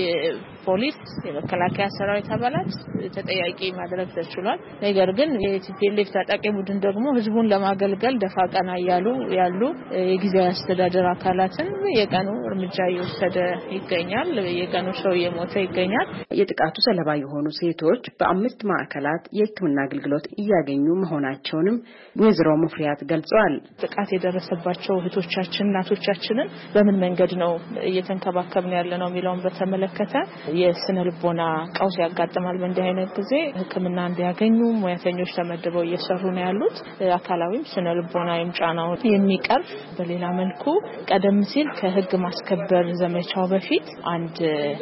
I: የፖሊስ የመከላከያ ሰራዊት አባላት ተጠያቂ ማድረግ ተችሏል። ነገር ግን የቲፒኤልኤፍ ታጣቂ ቡድን ደግሞ ህዝቡን ለማገልገል ደፋ ቀና ያሉ የጊዜያዊ አስተዳደር አካላትን የቀኑ እርምጃ እየወሰደ ይገኛል። የቀኑ ሰው እየሞተ ይገኛል።
F: የጥቃቱ ሰለባ የሆኑ ሴቶች በ5 ማዕከላት የሕክምና አገልግሎት እያገኙ መሆናቸውንም ወይዘሮ ሙፍሪያት ገልጸዋል።
I: ጥቃት የደረሰባቸው እህቶቻችን እናቶቻችንን በምን መንገድ ነው እየተንከባከብን ያለነው የሚለውን በተመለከተ የስነ ልቦና ቀውስ ያጋጥማል። በእንዲህ አይነት ጊዜ ሕክምና እንዲያገኙ ሙያተኞች ተመድበው እየሰሩ ነው ያሉት። አካላዊም ስነ ልቦናዊም ጫናው የሚቀርፍ በሌላ መልኩ ቀደም ሲል ከህግ ማስከበር ዘመቻው በፊት አንድ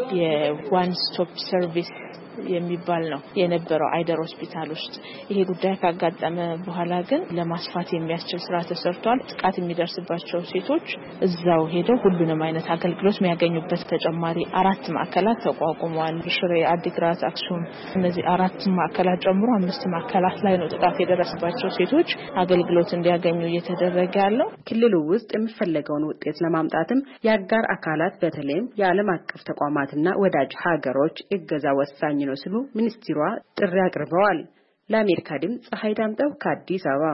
I: የዋን ስቶፕ ሰርቪስ የሚባል ነው የነበረው አይደር ሆስፒታል ውስጥ። ይሄ ጉዳይ ካጋጠመ በኋላ ግን ለማስፋት የሚያስችል ስራ ተሰርቷል። ጥቃት የሚደርስባቸው ሴቶች እዛው ሄደው ሁሉንም አይነት አገልግሎት የሚያገኙበት ተጨማሪ 4 ማዕከላት ተቋቁመዋል። ሽሬ፣ አዲግራት፣ አክሱም እነዚህ 4 ማዕከላት ጨምሮ 5 ማዕከላት ላይ ነው ጥቃት የደረሰባቸው ሴቶች አገልግሎት እንዲያገኙ እየተደረገ ያለው።
F: ክልሉ ውስጥ የሚፈለገውን ውጤት ለማምጣትም የአጋር አካላት በተለይም የዓለም አቀፍ ተቋማትና ወዳጅ ሀገሮች እገዛ ወሳኝ ነው ሲሉ ሚኒስትሯ ጥሪ አቅርበዋል። ለአሜሪካ ድምፅ ፀሐይ ዳምጠው ከአዲስ አበባ።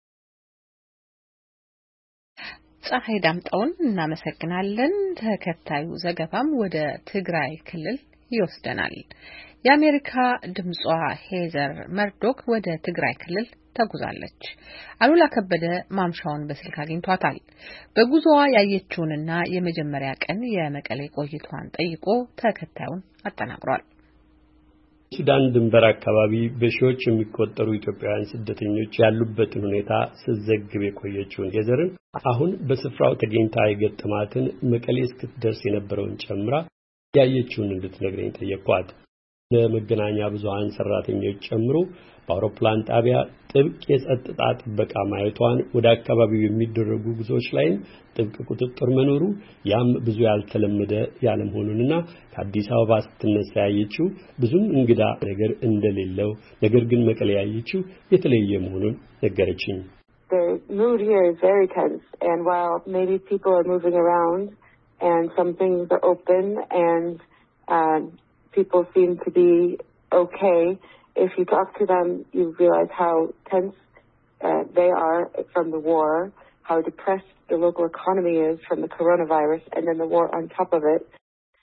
A: ፀሐይ ዳምጠውን እናመሰግናለን። ተከታዩ ዘገባም ወደ ትግራይ ክልል ይወስደናል። የአሜሪካ ድምጿ ሄዘር መርዶክ ወደ ትግራይ ክልል ተጉዛለች። አሉላ ከበደ ማምሻውን በስልክ አግኝቷታል። በጉዞዋ ያየችውንና የመጀመሪያ ቀን የመቀሌ ቆይቷን ጠይቆ ተከታዩን አጠናቅሯል።
J: ሱዳን ድንበር አካባቢ በሺዎች የሚቆጠሩ ኢትዮጵያውያን ስደተኞች ያሉበትን ሁኔታ ስትዘግብ የቆየችውን ሄዘርን አሁን በስፍራው ተገኝታ የገጠማትን መቀሌ እስክትደርስ የነበረውን ጨምራ ያየችውን እንድትነግረኝ ጠየቅኳት። ለመገናኛ ብዙሃን ሰራተኞች ጨምሮ በአውሮፕላን ጣቢያ ጥብቅ የጸጥታ ጥበቃ ማየቷን፣ ወደ አካባቢው የሚደረጉ ጉዞዎች ላይም ጥብቅ ቁጥጥር መኖሩ ያም ብዙ ያልተለመደ ያለመሆኑንና ከአዲስ አበባ ስትነሳ ያየችው ብዙም እንግዳ ነገር እንደሌለው ነገር ግን መቀሌ ያየችው የተለየ መሆኑን ነገረችኝ።
K: The mood here is very tense, and while maybe people are moving around and some things are open and people seem to be okay, if you talk to them, you realize how tense they are from the war, how depressed the local economy is from the coronavirus, and then the war on top of it.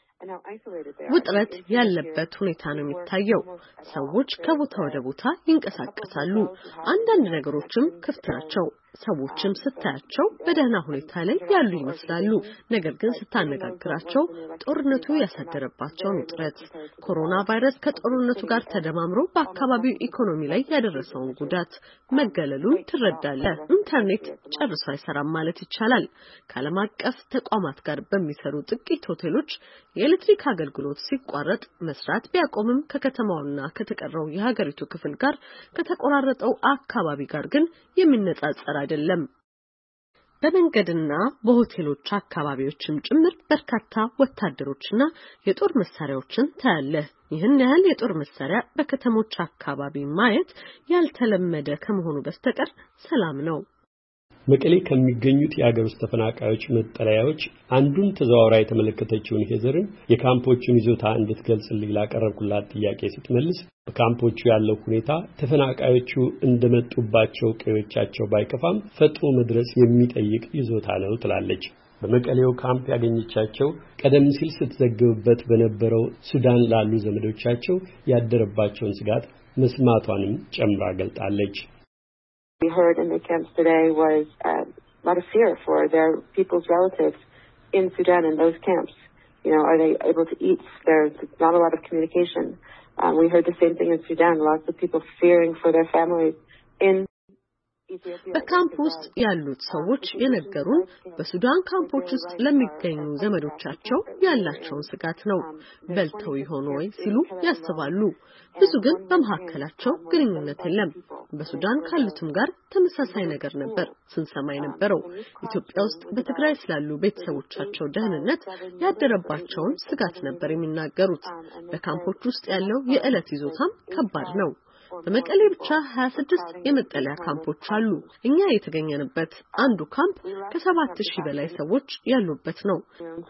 L: ውጥረት ያለበት ሁኔታ ነው የሚታየው። ሰዎች ከቦታ ወደ ቦታ ይንቀሳቀሳሉ። አንዳንድ ነገሮችም ክፍት ናቸው። ሰዎችም ስታያቸው በደህና ሁኔታ ላይ ያሉ ይመስላሉ። ነገር ግን ስታነጋግራቸው ጦርነቱ ያሳደረባቸውን ውጥረት፣ ኮሮና ቫይረስ ከጦርነቱ ጋር ተደማምሮ በአካባቢው ኢኮኖሚ ላይ ያደረሰውን ጉዳት መገለሉን ትረዳለህ። ኢንተርኔት ጨርሶ አይሰራም ማለት ይቻላል። ከዓለም አቀፍ ተቋማት ጋር በሚሰሩ ጥቂት ሆቴሎች የኤሌክትሪክ አገልግሎት ሲቋረጥ መስራት ቢያቆምም ከከተማውና ከተቀረው የሀገሪቱ ክፍል ጋር ከተቆራረጠው አካባቢ ጋር ግን የሚነጻጸር አይደለም። በመንገድና በሆቴሎች አካባቢዎችም ጭምር በርካታ ወታደሮችና የጦር መሳሪያዎችን ታያለህ። ይህን ያህል የጦር መሳሪያ በከተሞች አካባቢ ማየት ያልተለመደ ከመሆኑ በስተቀር ሰላም ነው።
J: መቀሌ ከሚገኙት የአገር ውስጥ ተፈናቃዮች መጠለያዎች አንዱን ተዘዋውራ የተመለከተችውን ሄዘርን የካምፖቹን ይዞታ እንድትገልጽልኝ ላቀረብኩላት ጥያቄ ስትመልስ በካምፖቹ ያለው ሁኔታ ተፈናቃዮቹ እንደመጡባቸው ቀዮቻቸው ባይከፋም ፈጥኖ መድረስ የሚጠይቅ ይዞታ ነው ትላለች። በመቀሌው ካምፕ ያገኘቻቸው ቀደም ሲል ስትዘግብበት በነበረው ሱዳን ላሉ ዘመዶቻቸው ያደረባቸውን ስጋት መስማቷንም ጨምራ ገልጣለች።
K: We heard in the camps today was a lot of fear for their people's relatives in Sudan in those camps. You know, are they able to eat? There's not a lot of communication. We heard the same thing in Sudan. Lots of people fearing for their families in
L: በካምፕ ውስጥ ያሉት ሰዎች የነገሩን በሱዳን ካምፖች ውስጥ ለሚገኙ ዘመዶቻቸው ያላቸውን ስጋት ነው። በልተው ይሆን ወይ ሲሉ ያስባሉ። ብዙ ግን በመሐከላቸው ግንኙነት የለም። በሱዳን ካሉትም ጋር ተመሳሳይ ነገር ነበር ስንሰማ የነበረው። ኢትዮጵያ ውስጥ በትግራይ ስላሉ ቤተሰቦቻቸው ደህንነት ያደረባቸውን ስጋት ነበር የሚናገሩት። በካምፖች ውስጥ ያለው የዕለት ይዞታም ከባድ ነው። በመቀሌ ብቻ 26 የመጠለያ ካምፖች አሉ። እኛ የተገኘንበት አንዱ ካምፕ ከ7000 በላይ ሰዎች ያሉበት ነው።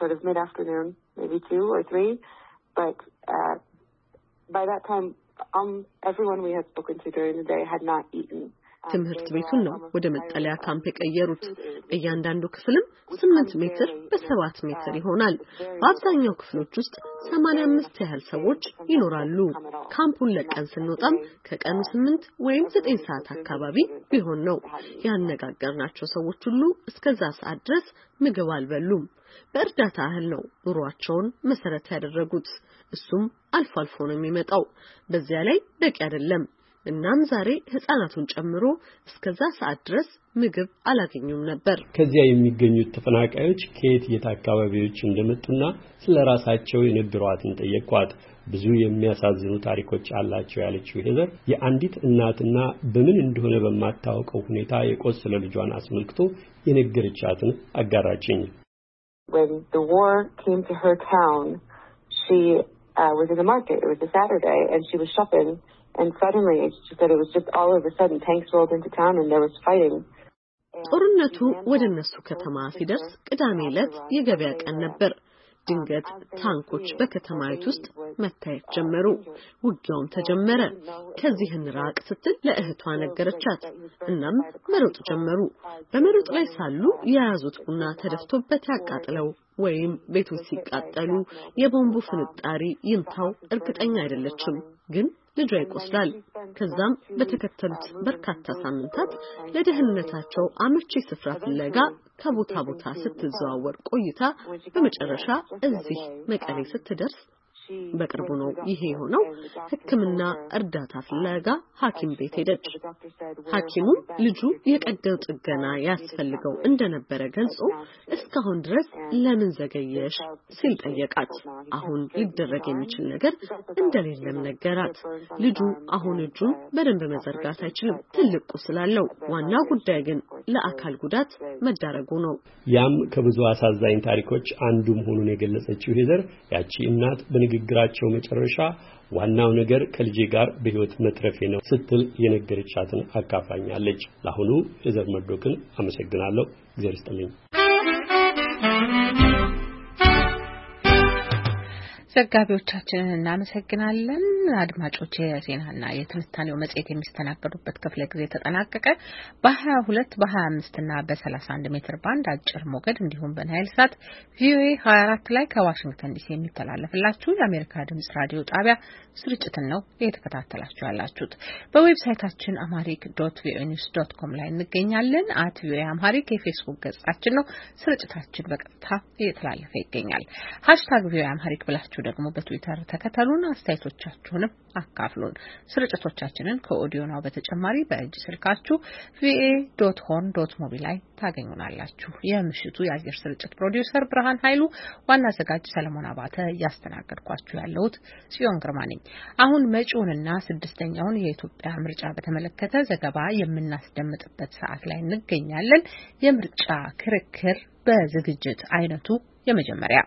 K: By that time, everyone we had spoken to during the day had not eaten.
L: ትምህርት ቤቱን ነው ወደ መጠለያ ካምፕ የቀየሩት። እያንዳንዱ ክፍልም 8 ሜትር በ7 ሜትር ይሆናል። በአብዛኛው ክፍሎች ውስጥ 85 ያህል ሰዎች ይኖራሉ። ካምፑን ለቀን ስንወጣም ከቀኑ 8 ወይም 9 ሰዓት አካባቢ ቢሆን ነው። ያነጋገርናቸው ሰዎች ሁሉ እስከዛ ሰዓት ድረስ ምግብ አልበሉም። በእርዳታ እህል ነው ኑሯቸውን መሰረት ያደረጉት። እሱም አልፎ አልፎ ነው የሚመጣው። በዚያ ላይ በቂ አይደለም። እናም ዛሬ ህፃናቱን ጨምሮ እስከዛ ሰዓት ድረስ ምግብ አላገኙም ነበር።
J: ከዚያ የሚገኙት ተፈናቃዮች ከየት አካባቢዎች እንደመጡና ስለራሳቸው የነገሯትን ጠየቋት። ብዙ የሚያሳዝኑ ታሪኮች አላቸው ያለችው ሄዘር የአንዲት እናትና በምን እንደሆነ በማታውቀው ሁኔታ የቆሰለ ልጇን አስመልክቶ የነገረቻትን አጋራችኝ።
K: When the war came to her town, she was in the market. It was a Saturday, and she was shopping. And suddenly, she said it was just all of a sudden, tanks rolled into town and there was fighting.
L: ጦርነቱ ወደ እነሱ ከተማ ሲደርስ ቅዳሜ ዕለት የገበያ ቀን ነበር። ድንገት ታንኮች በከተማይቱ ውስጥ መታየት ጀመሩ። ውጊያውም ተጀመረ። ከዚህ እንራቅ ስትል ለእህቷ ነገረቻት። እናም መሮጥ ጀመሩ። በመሮጥ ላይ ሳሉ የያዙት ቡና ተደፍቶበት ያቃጥለው ወይም ቤቶች ሲቃጠሉ የቦምቡ ፍንጣሪ ይምታው እርግጠኛ አይደለችም፣ ግን ልጇ ይቆስላል። ከዛም በተከተሉት በርካታ ሳምንታት ለደህንነታቸው አመቺ ስፍራ ፍለጋ ከቦታ ቦታ ስትዘዋወር ቆይታ በመጨረሻ እዚህ መቀሌ ስትደርስ በቅርቡ ነው ይሄ ሆነው ሕክምና እርዳታ ፍለጋ ሐኪም ቤት ሄደች። ሐኪሙ ልጁ የቀዶ ጥገና ያስፈልገው እንደነበረ ገልጾ እስካሁን ድረስ ለምን ዘገየሽ ሲል ጠየቃት። አሁን ሊደረግ የሚችል ነገር እንደሌለም ነገራት። ልጁ አሁን እጁን በደንብ መዘርጋት አይችልም፣ ትልቅ ቁስል አለው። ዋናው ጉዳይ ግን ለአካል ጉዳት መዳረጉ ነው።
J: ያም ከብዙ አሳዛኝ ታሪኮች አንዱ መሆኑን የገለጸችው ሄዘር ያቺ እናት በንግግራቸው መጨረሻ ዋናው ነገር ከልጄ ጋር በህይወት መትረፌ ነው ስትል የነገረቻትን አካፋኛለች። ለአሁኑ ሄዘር መርዶክን አመሰግናለሁ። እግዚአብሔር ይስጥልኝ።
A: ዘጋቢዎቻችንን እናመሰግናለን። አድማጮች የዜናና የትንታኔው መጽሔት የሚስተናገዱበት ክፍለ ጊዜ ተጠናቀቀ። በ22 በ25 እና በ31 ሜትር ባንድ አጭር ሞገድ እንዲሁም በናይል ሳት ቪኦኤ 24 ላይ ከዋሽንግተን ዲሲ የሚተላለፍላችሁ የአሜሪካ ድምጽ ራዲዮ ጣቢያ ስርጭትን ነው እየተከታተላችሁ ያላችሁት። በዌብሳይታችን amharic.voanews.com ላይ እንገኛለን። @voa amharic የፌስቡክ ገጻችን ነው። ስርጭታችን በቀጥታ እየተላለፈ ይገኛል። #voa amharic ብላችሁ ደግሞ በትዊተር ተከተሉን። አስተያየቶቻችሁንም አካፍሉን። ስርጭቶቻችንን ከኦዲዮ ነው በተጨማሪ በእጅ ስልካችሁ va.horn.mobi ላይ ታገኙናላችሁ። የምሽቱ የአየር ስርጭት ፕሮዲዩሰር ብርሃን ኃይሉ፣ ዋና አዘጋጅ ሰለሞን አባተ፣ ያስተናገድኳችሁ ያለሁት ጽዮን ግርማ ነኝ። አሁን መጪውንና 6ኛውን የኢትዮጵያ ምርጫ በተመለከተ ዘገባ የምናስደምጥበት ሰዓት ላይ እንገኛለን። የምርጫ ክርክር በዝግጅት አይነቱ የመጀመሪያ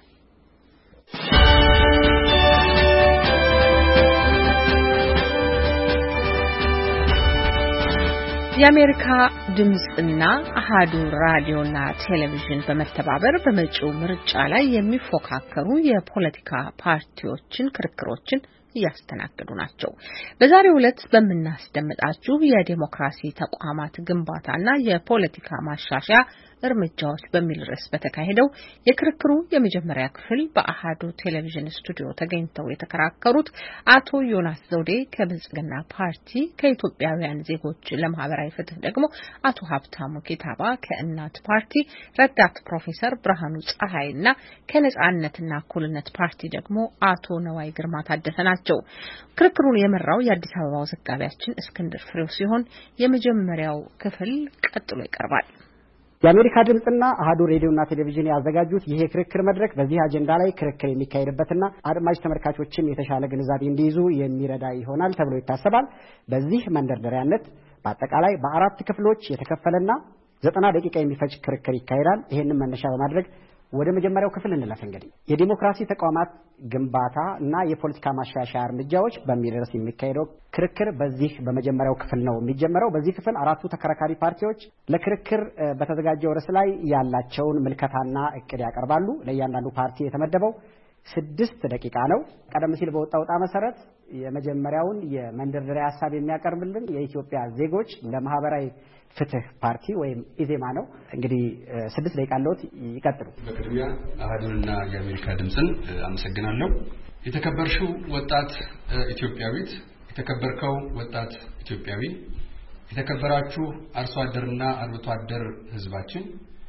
A: የአሜሪካ ድምጽና አሃዱ ራዲዮና ቴሌቪዥን በመተባበር በመጪው ምርጫ ላይ የሚፎካከሩ የፖለቲካ ፓርቲዎችን ክርክሮችን እያስተናገዱ ናቸው። በዛሬው ዕለት በመናስደምጣችሁ የዲሞክራሲ ተቋማት ግንባታና የፖለቲካ ማሻሻያ እርምጃዎች በሚል ርዕስ በተካሄደው የክርክሩ የመጀመሪያ ክፍል በአሃዱ ቴሌቪዥን ስቱዲዮ ተገኝተው የተከራከሩት አቶ ዮናስ ዘውዴ ከብልጽግና ፓርቲ፣ ከኢትዮጵያውያን ዜጎች ለማህበራዊ ፍትህ ደግሞ አቶ ሀብታሙ ኪታባ ከእናት ፓርቲ፣ ረዳት ፕሮፌሰር ብርሃኑ ፀሐይና ከነጻነትና እኩልነት ፓርቲ ደግሞ አቶ ነዋይ ግርማ ታደሰ ናቸው። ክርክሩን የመራው የአዲስ አበባው ዘጋቢያችን እስክንድር ፍሬው ሲሆን የመጀመሪያው ክፍል ቀጥሎ ይቀርባል።
C: የአሜሪካ ድምጽና አሃዱ ሬዲዮና ቴሌቪዥን ያዘጋጁት ይሄ ክርክር መድረክ በዚህ አጀንዳ ላይ ክርክር የሚካሄድበትና አድማጭ ተመልካቾችም የተሻለ ግንዛቤ እንዲይዙ የሚረዳ ይሆናል ተብሎ ይታሰባል። በዚህ መንደርደሪያነት በአጠቃላይ በአራት ክፍሎች የተከፈለና 90 ደቂቃ የሚፈጅ ክርክር ይካሄዳል። ይሄንን መነሻ በማድረግ ወደ መጀመሪያው ክፍል እንለፍ። እንግዲህ የዲሞክራሲ ተቋማት ግንባታ እና የፖለቲካ ማሻሻያ እርምጃዎች በሚል ርዕስ የሚካሄደው ክርክር በዚህ በመጀመሪያው ክፍል ነው የሚጀምረው። በዚህ ክፍል አራቱ ተከራካሪ ፓርቲዎች ለክርክር በተዘጋጀው ርዕስ ላይ ያላቸውን ምልከታና እቅድ ያቀርባሉ። ለእያንዳንዱ ፓርቲ የተመደበው 6 ደቂቃ ነው። ቀደም ሲል በወጣው ዕጣ መሰረት የመጀመሪያውን የመንደርደሪያ ሐሳብ የሚያቀርብልን የኢትዮጵያ ዜጎች ለማህበራዊ ፍትህ ፓርቲ ወይም ኢዜማ ነው። እንግዲህ 6 ደቂቃ አለዎት፣ ይቀጥሉ።
M: በቅድሚያ አሃዱንና የአሜሪካ ድምጽን አመሰግናለሁ። የተከበርሽው ወጣት ኢትዮጵያዊት፣ የተከበርከው ወጣት ኢትዮጵያዊ፣ የተከበራችሁ አርሶ አደርና አርብቶ አደር ህዝባችን፣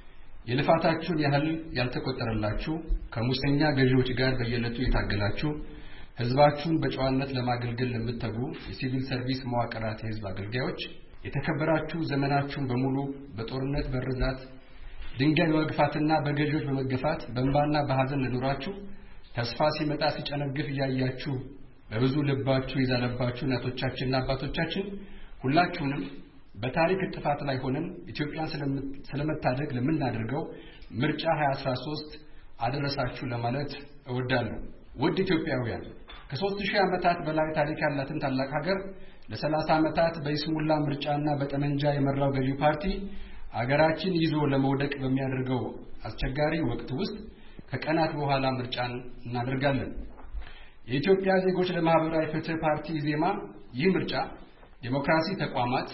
M: የልፋታችሁን ያህል ያልተቆጠረላችሁ ከሙሰኛ ገዢዎች ጋር በየዕለቱ የታገላችሁ ህዝባችሁን በጨዋነት ለማገልገል ለምትተጉ የሲቪል ሰርቪስ መዋቅራት የህዝብ አገልጋዮች፣ የተከበራችሁ ዘመናችሁን በሙሉ በጦርነት በርዛት ድንጋይ በመግፋትና በገዢዎች በመገፋት በእንባና በሐዘን ለኖራችሁ ተስፋ ሲመጣ ሲጨነግፍ እያያችሁ በብዙ ልባችሁ ይዛለባችሁ እናቶቻችንና አባቶቻችን ሁላችሁንም በታሪክ ጥፋት ላይ ሆነን ኢትዮጵያን ስለመታደግ ለምናደርገው ምርጫ 2013 አደረሳችሁ ለማለት እወዳለሁ። ውድ ኢትዮጵያውያን፣ ከ3000 ዓመታት በላይ ታሪክ ያላትን ታላቅ ሀገር ለ30 ዓመታት በይስሙላ ምርጫና በጠመንጃ የመራው ገዢው ፓርቲ ሀገራችን ይዞ ለመውደቅ በሚያደርገው አስቸጋሪ ወቅት ውስጥ ከቀናት በኋላ ምርጫን እናደርጋለን። የኢትዮጵያ ዜጎች ለማህበራዊ ፍትህ ፓርቲ ኢዜማ ይህ ምርጫ ዲሞክራሲ ተቋማት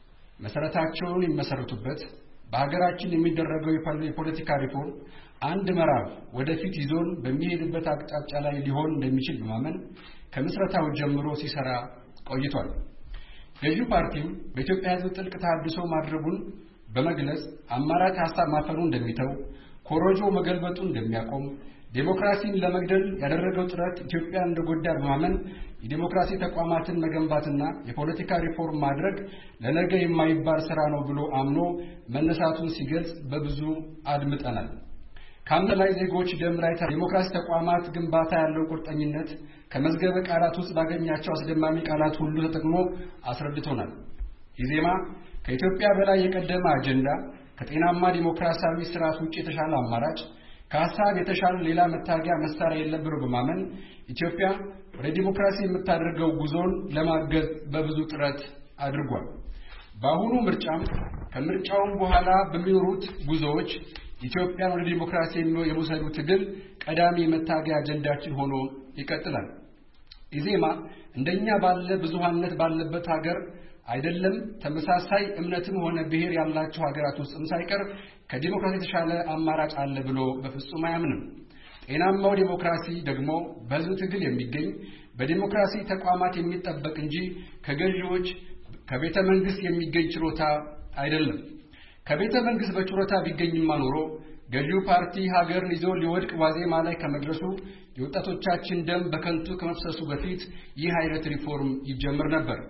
M: መሰረታቸውን የሚመሰርቱበት በሀገራችን የሚደረገው የፖለቲካ ሪፎርም አንድ ምዕራፍ ወደፊት ይዞን በሚሄድበት አቅጣጫ ላይ ሊሆን እንደሚችል በማመን ከምስረታው ጀምሮ ሲሰራ ቆይቷል። ገዢው ፓርቲም በኢትዮጵያ ሕዝብ ጥልቅ ተሐድሶ ማድረጉን በመግለጽ አማራጭ ሐሳብ ማፈኑ እንደሚተው፣ ኮሮጆ መገልበጡ እንደሚያቆም፣ ዴሞክራሲን ለመግደል ያደረገው ጥረት ኢትዮጵያ እንደጎዳ በማመን የዲሞክራሲ ተቋማትን መገንባትና የፖለቲካ ሪፎርም ማድረግ ለነገ የማይባል ስራ ነው ብሎ አምኖ መነሳቱን ሲገልጽ በብዙ አድምጠናል። ከአምስት ላይ ዜጎች ደም ላይ ዲሞክራሲ ተቋማት ግንባታ ያለው ቁርጠኝነት ከመዝገበ ቃላት ውስጥ ባገኛቸው አስደማሚ ቃላት ሁሉ ተጠቅሞ አስረድቶናል። ኢዜማ ከኢትዮጵያ በላይ የቀደመ አጀንዳ፣ ከጤናማ ዲሞክራሲያዊ ስርዓት ውጪ የተሻለ አማራጭ፣ ከሐሳብ የተሻለ ሌላ መታገያ መሳሪያ የለም ብሎ በማመን ኢትዮጵያ ወደ ዲሞክራሲ የምታደርገው ጉዞን ለማገዝ በብዙ ጥረት አድርጓል። በአሁኑ ምርጫም ከምርጫውም በኋላ በሚኖሩት ጉዞዎች ኢትዮጵያን ወደ ዲሞክራሲ የመውሰዱ ትግል ቀዳሚ መታገያ አጀንዳችን ሆኖ ይቀጥላል። ኢዜማ እንደኛ ባለ ብዙሃነት ባለበት ሀገር አይደለም ተመሳሳይ እምነትም ሆነ ብሔር ያላቸው ሀገራት ውስጥም ሳይቀር ከዲሞክራሲ የተሻለ አማራጭ አለ ብሎ በፍጹም አያምንም። ጤናማው ዲሞክራሲ ደግሞ በህዝብ ትግል የሚገኝ በዲሞክራሲ ተቋማት የሚጠበቅ እንጂ ከገዢዎች ከቤተ መንግስት የሚገኝ ችሮታ አይደለም። ከቤተ መንግስት በችሮታ ቢገኝማ ኖሮ ገዢው ፓርቲ ሀገርን ይዞ ሊወድቅ ዋዜማ ላይ ከመድረሱ የወጣቶቻችን ደም በከንቱ ከመፍሰሱ በፊት ይህ አይነት ሪፎርም ይጀምር ነበር።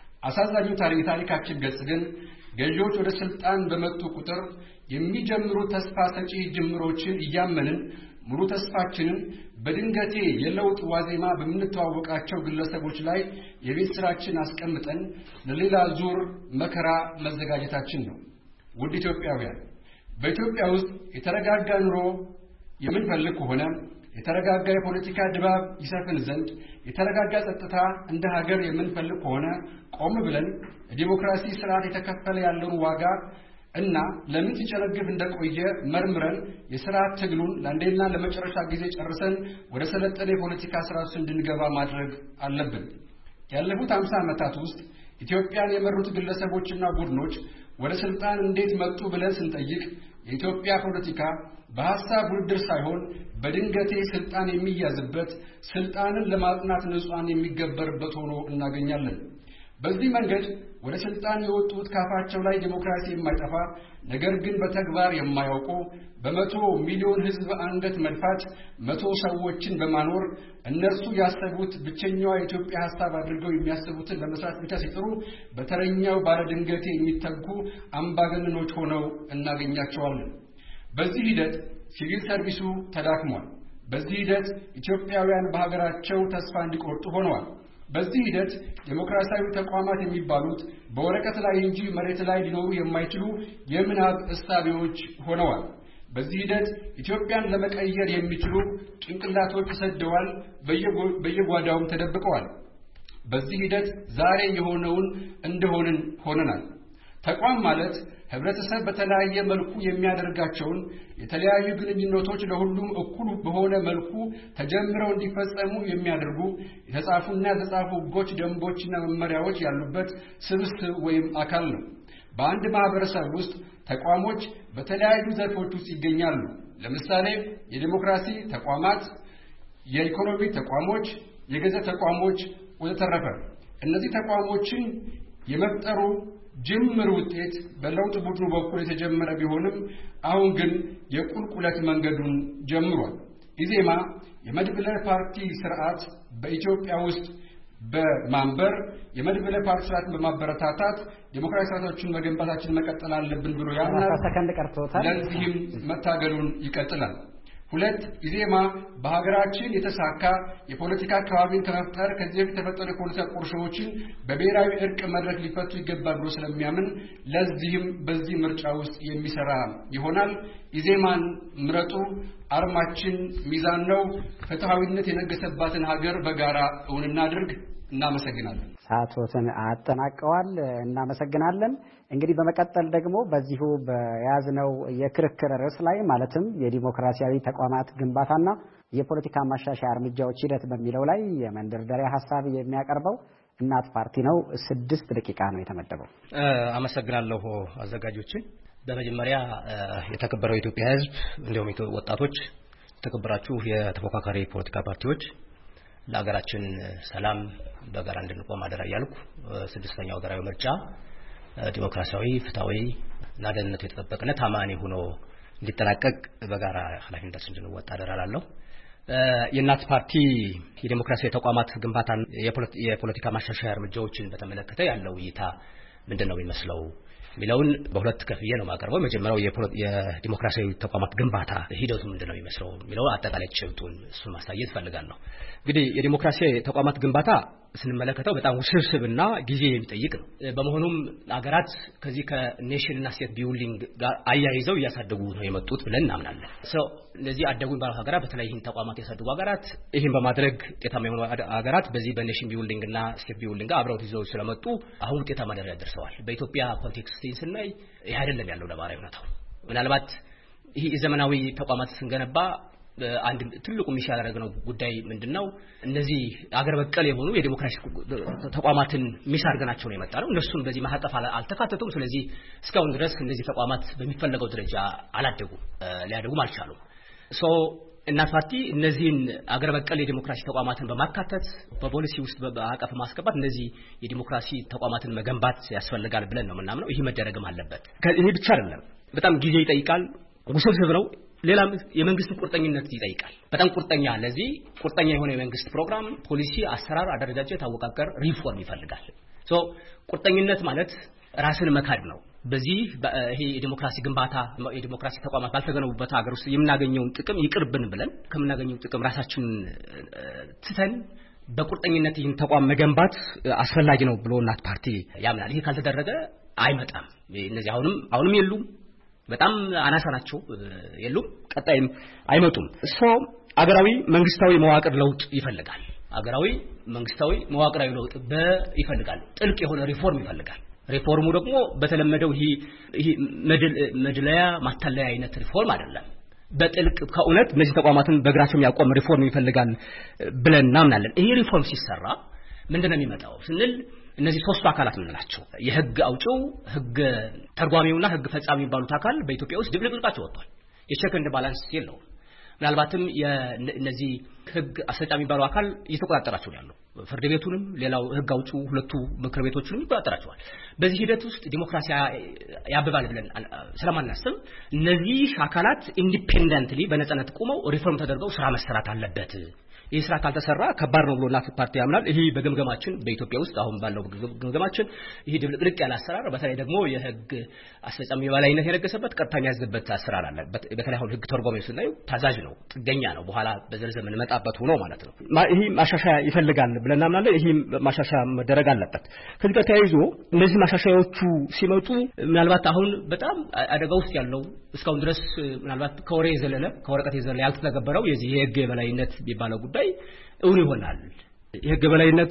M: አሳዛኙ ታሪካችን ገጽ ግን ገዢዎች ወደ ስልጣን በመጡ ቁጥር የሚጀምሩ ተስፋ ሰጪ ጅምሮችን እያመንን ሙሉ ተስፋችንን በድንገቴ የለውጥ ዋዜማ በምንተዋወቃቸው ግለሰቦች ላይ የቤት ስራችን አስቀምጠን ለሌላ ዙር መከራ መዘጋጀታችን ነው። ውድ ኢትዮጵያውያን፣ በኢትዮጵያ ውስጥ የተረጋጋ ኑሮ የምንፈልግ ከሆነ የተረጋጋ የፖለቲካ ድባብ ይሰፍን ዘንድ የተረጋጋ ጸጥታ እንደ ሀገር የምንፈልግ ከሆነ ቆም ብለን የዲሞክራሲ ስርዓት የተከፈለ ያለውን ዋጋ እና ለምን ሲጨነግፍ እንደቆየ መርምረን የስርዓት ትግሉን ለአንዴና ለመጨረሻ ጊዜ ጨርሰን ወደ ሰለጠነ የፖለቲካ ስርዓት እንድንገባ ማድረግ አለብን። ያለፉት 50 ዓመታት ውስጥ ኢትዮጵያን የመሩት ግለሰቦችና ቡድኖች ወደ ስልጣን እንዴት መጡ ብለን ስንጠይቅ የኢትዮጵያ ፖለቲካ በሐሳብ ውድድር ሳይሆን በድንገቴ ስልጣን የሚያዝበት ስልጣንን ለማጽናት ንጹሃን የሚገበርበት ሆኖ እናገኛለን። በዚህ መንገድ ወደ ስልጣን የወጡት ካፋቸው ላይ ዲሞክራሲ የማይጠፋ ነገር ግን በተግባር የማያውቁ በመቶ ሚሊዮን ህዝብ አንገት መድፋት 100 ሰዎችን በማኖር እነሱ ያሰቡት ብቸኛው የኢትዮጵያ ሐሳብ አድርገው የሚያስቡትን ለመስራት ብቻ ሲጥሩ በተረኛው ባለድንገቴ የሚተጉ አምባገነኖች ሆነው እናገኛቸዋለን። በዚህ ሂደት ሲቪል ሰርቪሱ ተዳክሟል። በዚህ ሂደት ኢትዮጵያውያን በሀገራቸው ተስፋ እንዲቆርጡ ሆነዋል። በዚህ ሂደት ዲሞክራሲያዊ ተቋማት የሚባሉት በወረቀት ላይ እንጂ መሬት ላይ ሊኖሩ የማይችሉ የምናብ እሳቤዎች ሆነዋል። በዚህ ሂደት ኢትዮጵያን ለመቀየር የሚችሉ ጭንቅላቶች ተሰደዋል፣ በየጓዳውም ተደብቀዋል። በዚህ ሂደት ዛሬ የሆነውን እንደሆንን ሆነናል። ተቋም ማለት ህብረተሰብ በተለያየ መልኩ የሚያደርጋቸውን የተለያዩ ግንኙነቶች ለሁሉም እኩል በሆነ መልኩ ተጀምረው እንዲፈጸሙ የሚያደርጉ የተጻፉና ያልተጻፉ ህጎች፣ ደንቦችና መመሪያዎች ያሉበት ስብስብ ወይም አካል ነው። በአንድ ማህበረሰብ ውስጥ ተቋሞች በተለያዩ ዘርፎች ውስጥ ይገኛሉ። ለምሳሌ የዲሞክራሲ ተቋማት፣ የኢኮኖሚ ተቋሞች፣ የገንዘብ ተቋሞች ወዘተረፈ። እነዚህ ተቋሞችን የመፍጠሩ ጅምር ውጤት በለውጥ ቡድኑ በኩል የተጀመረ ቢሆንም አሁን ግን የቁልቁለት መንገዱን ጀምሯል። ኢዜማ የመድብለ ፓርቲ ስርዓት በኢትዮጵያ ውስጥ በማንበር የመድብለ ፓርቲ ስርዓትን በማበረታታት ዲሞክራሲ ስርዓቶችን መገንባታችን መቀጠል አለብን ብሎ ያምናል። ለዚህም መታገሉን ይቀጥላል። 2 ኢዜማ በሀገራችን የተሳካ የፖለቲካ አካባቢን ከመፍጠር ከዚህ በፊት የተፈጠሩ የፖለቲካ ቁርሾችን በብሔራዊ እርቅ መድረክ ሊፈቱ ይገባል ብሎ ስለሚያምን ለዚህም በዚህ ምርጫ ውስጥ የሚሰራ ይሆናል። ኢዜማን ምረጡ። አርማችን ሚዛን ነው። ፍትሃዊነት የነገሰባትን ሀገር በጋራ እውን እናድርግ። እናመሰግናለን።
C: ሰዓቶትን አጠናቀዋል። እናመሰግናለን። እንግዲህ በመቀጠል ደግሞ በዚሁ በያዝነው የክርክር ርዕስ ላይ ማለትም የዲሞክራሲያዊ ተቋማት ግንባታና የፖለቲካ ማሻሻያ እርምጃዎች ሂደት በሚለው ላይ የመንደርደሪያ ሀሳብ የሚያቀርበው እናት ፓርቲ ነው። 6 ደቂቃ ነው የተመደበው።
N: አመሰግናለሁ አዘጋጆችን። በመጀመሪያ የተከበረው የኢትዮጵያ ሕዝብ እንዲሁም ወጣቶች፣ የተከበራችሁ የተፎካካሪ ፖለቲካ ፓርቲዎች ለሀገራችን ሰላም በጋራ እንድንቆም አደራ እያልኩ 6ኛው ሀገራዊ ምርጫ ዲሞክራሲያዊ፣ ፍትሃዊ እና ደህንነቱ የተጠበቀና ታማኒ ሆኖ እንዲጠናቀቅ በጋራ ኃላፊነታችንን እንድንወጣ አደራ እላለሁ። የእናት ፓርቲ የዲሞክራሲያዊ ተቋማት ግንባታ የፖለቲካ ማሻሻያ እርምጃዎችን በተመለከተ ያለው እይታ ምንድነው የሚመስለው ሚለውን በሁለት ከፍዬ ነው ማቀርበው። መጀመሪያው የዲሞክራሲያዊ ተቋማት ግንባታ ሂደቱ ምንድነው የሚመስለው ሚለው አጠቃላይ ጭብጡን እሱን ማሳየት ፈልጋለሁ። እንግዲህ የዲሞክራሲያዊ ተቋማት ግንባታ ስንመለከተው በጣም ውስብስብና ጊዜ የሚጠይቅ ነው። በመሆኑም ሀገራት ከዚህ ከኔሽንና ስቴት ቢልዲንግ ጋር አያይዘው እያሳደጉ ነው የመጡት ብለን እናምናለን። እነዚህ አደጉ ባሉ ሀገራት በተለይ ይህን ተቋማት ያሳደጉ ሀገራት ይህን በማድረግ ውጤታማ የሆኑ ሀገራት በዚህ በኔሽን ቢልዲንግና ስቴት ቢልዲንግ አብረው ይዘው ስለመጡ አሁን ውጤታማ ደረጃ ደርሰዋል። በኢትዮጵያ ኮንቴክስት ስናይ ይሄ አይደለም ያለው ነባራዊ ሁኔታው። ምናልባት ይሄ የዘመናዊ ተቋማት ስንገነባ አንድ ትልቁ ሚሽ ያደረገው ጉዳይ ምንድነው? እነዚህ አገር በቀል የሆኑ የዲሞክራሲ ተቋማትን ሚሽ አድርገናቸው ነው የመጣነው። እነሱን በዚህ ማህቀፍ አልተካተቱም። ስለዚህ እስካሁን ድረስ እነዚህ ተቋማት በሚፈልገው ደረጃ አላደጉም፣ ሊያደጉም አልቻሉም። እናት ፓርቲ እነዚህን አገር በቀል የዲሞክራሲ ተቋማትን በማካተት በፖሊሲ ውስጥ በአቀፍ ማስገባት እነዚህ የዲሞክራሲ ተቋማትን መገንባት ያስፈልጋል ብለን ነው የምናምነው። ይሄ መደረግም አለበት። ይሄ ብቻ አይደለም፣ በጣም ጊዜ ይጠይቃል፣ ውስብስብ ነው። ሌላም የመንግስት ቁርጠኝነት ይጠይቃል። በጣም ቁርጠኛ ለዚህ ቁርጠኛ የሆነ የመንግስት ፕሮግራም፣ ፖሊሲ፣ አሰራር፣ አደረጃጀት፣ አወቃቀር ሪፎርም ይፈልጋል። ቁርጠኝነት ማለት ራስን መካድ ነው። በዚህ ይሄ የዲሞክራሲ ግንባታ የዲሞክራሲ ተቋማት ባልተገነቡበት ሀገር ውስጥ የምናገኘውን ጥቅም ይቅርብን ብለን ከምናገኘው ጥቅም ራሳችንን ትተን በቁርጠኝነት ይህን ተቋም መገንባት አስፈላጊ ነው ብሎ እናት ፓርቲ ያምናል። ይሄ ካልተደረገ አይመጣም። እነዚህ አሁንም የሉም፣ በጣም አናሳ ናቸው የሉም ቀጣይም አይመጡም አገራዊ መንግስታዊ መዋቅር ለውጥ ይፈልጋል አገራዊ መንግስታዊ መዋቅራዊ ለውጥ ይፈልጋል ጥልቅ የሆነ ሪፎርም ይፈልጋል ሪፎርሙ ደግሞ በተለመደው ይሄ መድለያ ማታለያ አይነት ሪፎርም አይደለም በጥልቅ ከእውነት እነዚህ ተቋማትን በእግራቸው ያቆም ሪፎርም ይፈልጋል ብለን እናምናለን ይሄ ሪፎርም ሲሰራ ምንድነው የሚመጣው ስንል እነዚህ ሶስቱ አካላት ምን ናቸው የህግ አውጪው ህግ ተርጓሚውና ህግ ፈጻሚ የሚባሉት አካል በኢትዮጵያ ውስጥ ድብልቅልቃቸው ወጥቷል የቼክ ኤንድ ባላንስ የለውም ምናልባትም የነዚህ ህግ አስፈጻሚ የሚባለው አካል እየተቆጣጠራቸው ያለው ፍርድ ቤቱንም ሌላው ህግ አውጪው ሁለቱ ምክር ቤቶችንም ይቆጣጠራቸዋል በዚህ ሂደት ውስጥ ዲሞክራሲ ያብባል ብለን ስለማናስብ እነዚህ አካላት ኢንዲፔንደንትሊ በነጻነት ቆመው ሪፎርም ተደርገው ስራ መሰራት አለበት ይህ ስራ ካልተሰራ ከባድ ነው ብሎ እናት ፓርቲ ያምናል ይሄ በግምገማችን በኢትዮጵያ ውስጥ አሁን ባለው ግምገማችን ይሄ ድብልቅልቅ ያለ አሰራር በተለይ ደግሞ የህግ አስፈጻሚ የበላይነት የነገሰበት ቀጥታ ያዝበት አሰራር አለ በተለይ አሁን ህግ ተርጓሚው ስናየው ታዛዥ ነው ጥገኛ ነው በኋላ በዝርዝር የምንመጣበት ሆኖ ማለት ነው ይሄ ማሻሻያ ይፈልጋል ብለን እናምናለን ይሄ ማሻሻያ መደረግ አለበት ከዚህ ጋር ተያይዞ እነዚህ ማሻሻያዎቹ ሲመጡ ምናልባት አሁን በጣም አደጋ ውስጥ ያለው እስካሁን ድረስ ምናልባት ከወሬ የዘለለ ከወረቀት የዘለለ ያልተተገበረው የዚህ የህግ የበላይነት የሚባለው ጉዳይ እውን ይሆናል የህግ የበላይነት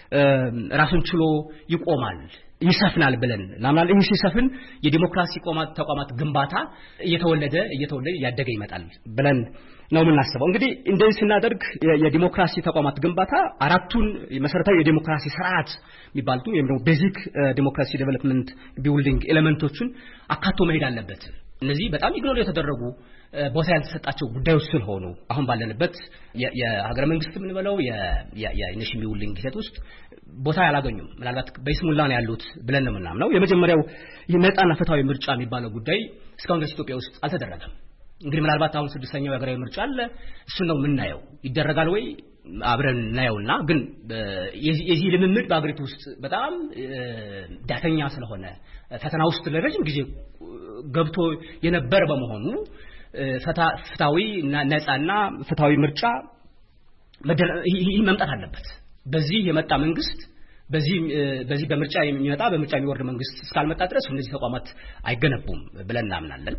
N: ራሱን ችሎ ይቆማል ይሰፍናል ብለን እናምናለን ይህ ሲሰፍን የዲሞክራሲ ተቋማት ግንባታ እየተወለደ ያደገ ይመጣል ብለን ነው የምናስበው እንግዲህ እንደዚህ ስናደርግ የዲሞክራሲ ተቋማት ግንባታ አራቱን መሰረታዊ የዲሞክራሲ ስርዓት የሚባሉት ወይም ደግሞ ቤዚክ ዲሞክራሲ ዴቨሎፕመንት ቢልዲንግ ኤሌመንቶችን አካቶ መሄድ አለበት እነዚህ በጣም ኢግኖር የተደረጉ ቦታ ያልተሰጣቸው ጉዳዮች ስለሆኑ አሁን ባለንበት የሀገረ መንግስት ምን በለው የኔሽን ቢልዲንግ ሂደት ውስጥ ቦታ ያላገኙም ምናልባት በስሙላ ነው ያሉት ብለን ነው የምናምነው የመጀመሪያው ነፃና ፍትሃዊ ምርጫ የሚባለው ጉዳይ እስካሁን ድረስ ኢትዮጵያ ውስጥ አልተደረገም እንግዲህ ምናልባት አሁን ስድስተኛው የሀገራዊ ምርጫ አለ እሱ ነው የምናየው ይደረጋል ወይ አብረን እናየውና ግን የዚህ ልምምድ በአገሪቱ ውስጥ በጣም ዳተኛ ስለሆነ ፈተና ውስጥ ለረጅም ጊዜ ገብቶ የነበረ በመሆኑ ፍትሃዊ ነፃና ፍትሃዊ ምርጫ መምጣት አለበት በዚህ የመጣ መንግስት በዚህ በምርጫ የሚመጣ በምርጫ የሚወርድ መንግስት እስካልመጣ ድረስ እነዚህ ተቋማት አይገነቡም ብለን እናምናለን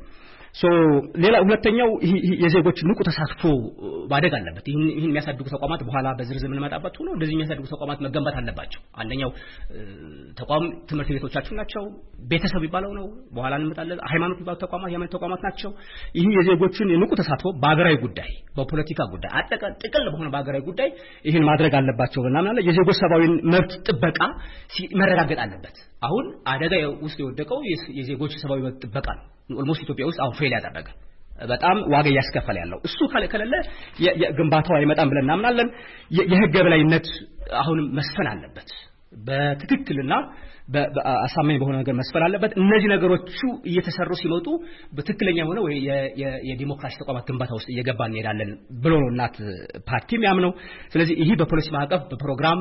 N: ሌላ ሁለተኛው የዜጎች ንቁ ተሳትፎ ማደግ አለበት ይሄን የሚያሳድጉ ተቋማት በኋላ በዝርዝር የምንመጣበት ሆኖ እንደዚህ የሚያሳድጉ ተቋማት መገንባት አለባቸው አንደኛው ተቋም ትምህርት ቤቶቻችን ናቸው ቤተሰብ ይባለው ነው በኋላ እንመጣለን ሃይማኖት ይባሉ ተቋማት ናቸው ይሄ የዜጎችን ንቁ ተሳትፎ በአገራዊ ጉዳይ በፖለቲካ ጉዳይ ጥቅል በሆነ በአገራዊ ጉዳይ ይሄን ማድረግ አለባቸው ብናምናለን የዜጎች ሰብአዊ መብት ጥበቃ መረጋገጥ አለበት አሁን አደጋ ውስጥ የወደቀው የዜጎች ሰብአዊ መብት ጥበቃ ነው ኦልሞስት ኢትዮጵያ ውስጥ አሁን ፌል ያደረገ በጣም ዋጋ ያስከፈለ ያለው እሱ ከለለ የግንባታው አይመጣም ብለን እናምናለን የህግ የበላይነት አሁን መስፈን አለበት በትክክልና በአሳማኝ በሆነ ነገር መስፈን አለበት እነዚህ ነገሮቹ እየተሰሩ ሲመጡ በትክክለኛ ሆነ ወይ የዲሞክራሲ ተቋማት ግንባታ ውስጥ እየገባን እንሄዳለን ብሎ ነው እናት ፓርቲም ያምነው ስለዚህ ይሄ በፖሊሲ ማዕቀፍ በፕሮግራም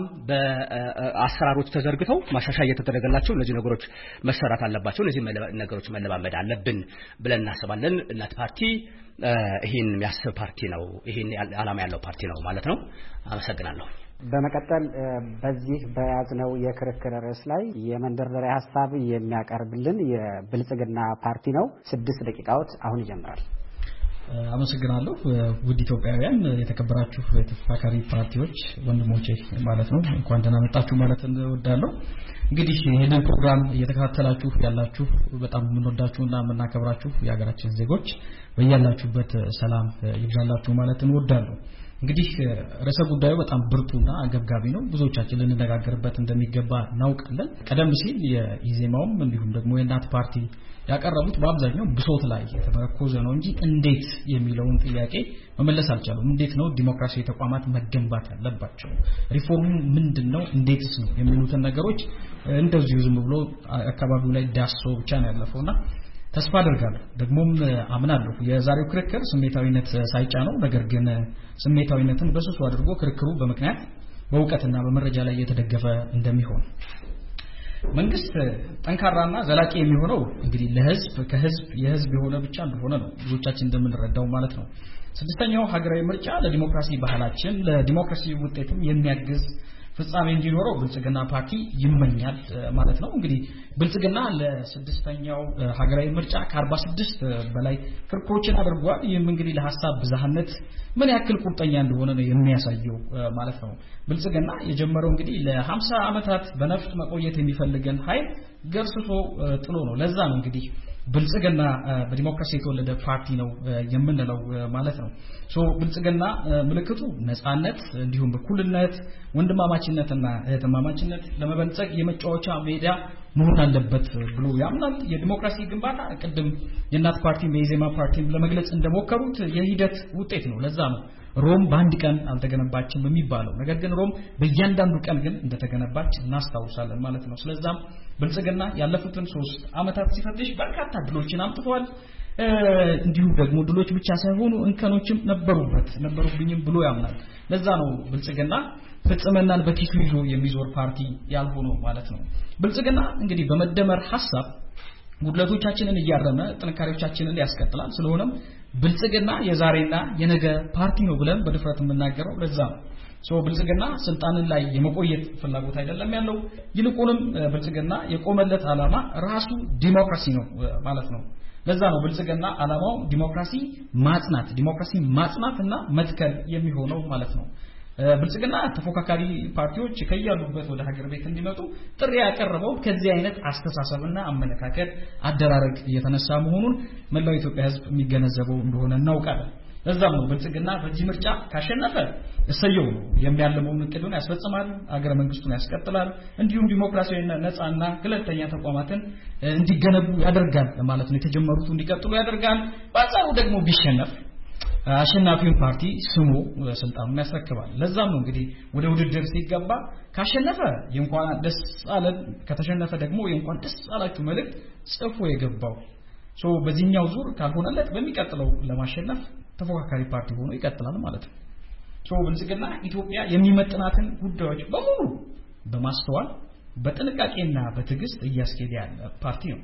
N: በአሰራሮች ተዘርግተው ማሻሻያ እየተደረገላቸው እነዚህ ነገሮች መሰራት አለባቸው እነዚህ ነገሮች መለማመድ አለብን ብለን እናስባለን እናት ፓርቲ ይሄን የሚያስብ ፓርቲ ነው ይሄን ዓላማ ያለው ፓርቲ ነው ማለት ነው አመሰግናለሁ
C: በመቀጠል በዚህ በያዝነው የክርክር ርዕስ ላይ የመንደርደሪያ ሐሳብ የሚያቀርብልን የብልጽግና ፓርቲ ነው 6 ደቂቃዎች አሁን ይጀምራል
O: አመሰግናለሁ ውድ ኢትዮጵያውያን የተከበራችሁ የተፋካሪ ፓርቲዎች ወንድሞቼ ማለት ነው እንኳን ደህና መጣችሁ ማለት እንወዳለን እንግዲህ ይሄንን ፕሮግራም እየተከታተላችሁ ያላችሁ በጣም የምንወዳችሁና የምናከብራችሁ የሀገራችን ዜጎች በእያላችሁበት ሰላም ይብዛላችሁ ማለት እንወዳለን እንግዲህ ርዕሰ ጉዳዩ በጣም ብርቱና አገብጋቢ ነው ብዙዎቻችን ልንነጋገርበት እንደሚገባ እናውቃለን ቀደም ሲል የኢዜማውም እንዲሁም ደግሞ የእናት ፓርቲ ያቀረቡት በአብዛኛው ብሶት ላይ የተመረኮዘ ነው እንጂ እንዴት የሚለውን ጥያቄ መመለስ አልቻሉም እንዴት ነው ዲሞክራሲያዊ ተቋማት መገንባት ያለባቸው ሪፎርሙ ምንድነው እንዴትስ ነው የሚሉትን ነገሮች እንደዚሁ ዝም ብሎ አካባቢው ላይ ዳሶ ብቻ ነው ያለፈውና ተስፋ አደርጋለሁ ደግሞም አምናለሁ የዛሬው ክርክር ስሜታዊነት ሳይጫነው ነገር ግን ስሜታዊነትን በስሱ አድርጎ ክርክሩ በመክንያት በእውቀትና በመረጃ ላይ የተደገፈ እንደሚሆን መንግስት ጠንካራና ዘላቂ የሚሆነው እንግዲህ ለህዝብ ከህዝብ የህዝብ የሆነ ብቻ እንደሆነ ነው ብዙዎቻችን እንደምንረዳው ማለት ነው ስድስተኛው ሀገራዊ ምርጫ ለዲሞክራሲ ባህላችን ለዲሞክራሲ ውጤትም የሚያግዝ ፍጻሜ እንዲኖረው ብልጽግና ፓርቲ ይመኛል ማለት ነው። እንግዲህ ብልጽግና ለስድስተኛው ሀገራዊ ምርጫ ከ46 በላይ ክርክሮችን አድርጓል። ይህም እንግዲህ ለሐሳብ ብዝሃነት ምን ያክል ቁርጠኛ እንደሆነ ነው የሚያሳየው ማለት ነው። ብልጽግና የጀመረው እንግዲህ ለ50 ዓመታት በነፍጥ መቆየት የሚፈልገን ኃይል ገርስሶ ጥሎ ነው። ለዛ ነው እንግዲህ ብልጽግና በዲሞክራሲ የተወለደ ፓርቲ ነው የምንለው ማለት ነው። ብልጽግና ምልክቱ ነጻነት እንዲሁም በኩልነት ወንድማማችነትና እህትማማችነት ለመበልጸግ የመጫወቻ ሜዳ መሆን አለበት ብሎ ያምናል። የዲሞክራሲ ግንባታ ቅድም የእናት ፓርቲ የኢዜማ ፓርቲ ለመግለጽ እንደሞከሩት የሂደት ውጤት ነው። ለዛ ነው ሮም በአንድ ቀን አልተገነባችም የሚባለው። ነገር ግን ሮም በእያንዳንዱ ቀን ግን እንደተገነባች እናስታውሳለን ማለት ነው። ስለዛም ብልጽግና ያለፉትን 3 ዓመታት ሲፈትሽ በርካታ ድሎችን አምጥቷል። እንዲሁ ደግሞ ድሎች ብቻ ሳይሆኑ እንከኖችም ነበሩብኝም ብሎ ያምናል። ለዛ ነው ብልጽግና ፍጽምናን በኪሱ ይዞ የሚዞር ፓርቲ ያልሆነው ማለት ነው። ብልጽግና እንግዲህ በመደመር ሐሳብ ጉድለቶቻችንን እያረመ ጥንካሬዎቻችንን ያስቀጥላል። ስለሆነም ብልጽግና የዛሬና የነገ ፓርቲ ነው ብለን በድፍረት የምናገረው ለዛ ነው። ብልጽግና ስልጣንን ላይ የመቆየት ፍላጎት አይደለም ያለው። ይልቁንም ብልጽግና የቆመለት ዓላማ ራሱ ዲሞክራሲ ነው ማለት ነው። ለዛ ነው ብልጽግና ዓላማው ዲሞክራሲ ማጽናትና መትከል የሚሆነው ማለት ነው። ብልጽግና ተፎካካሪ ፓርቲዎች ከያሉበት ወደ ሀገር ቤት እንዲመጡ ጥሪ ያቀረበው ከዚህ አይነት አስተሳሰብና አመለካከት አደራረግ የተነሳ መሆኑን መላው ኢትዮጵያ ሕዝብ የሚገነዘበው እንደሆነ እናውቃለን። ለዛም ነው ብልጽግና በዚህ ምርጫ ካሸነፈ እሰየው ነው የሚያለመውን እቅዱን ያስፈጽማል፣ አገረ መንግስቱን ያስቀጥላል፣ እንዲሁም ዲሞክራሲያዊና ነፃና ገለልተኛ ተቋማትን እንዲገነቡ ያደርጋል ማለት ነው። የተጀመሩት እንዲቀጥሉ ያደርጋል። በአንጻሩ ደግሞ ቢሸነፍ አሸናፊውን ፓርቲ ስሙ ስልጣኑን ያስረክባል። ለዛም ነው እንግዲህ ወደ ውድድር ሲገባ ካሸነፈ የእንኳን ደስ አለን፣ ከተሸነፈ ደግሞ የእንኳን ደስ አላችሁ መልእክት ጽፎ የገባው። በዚህኛው ዙር ካልሆነለት በሚቀጥለው ለማሸነፍ ተፎካካሪ ፓርቲ ሆኖ ይቀጥላል ማለት ነው። ብልጽግና ኢትዮጵያ የሚመጥናትን ጉዳዮች በሙሉ በማስተዋል በጥንቃቄና በትዕግስት እያስኬደ ያለ ፓርቲ ነው።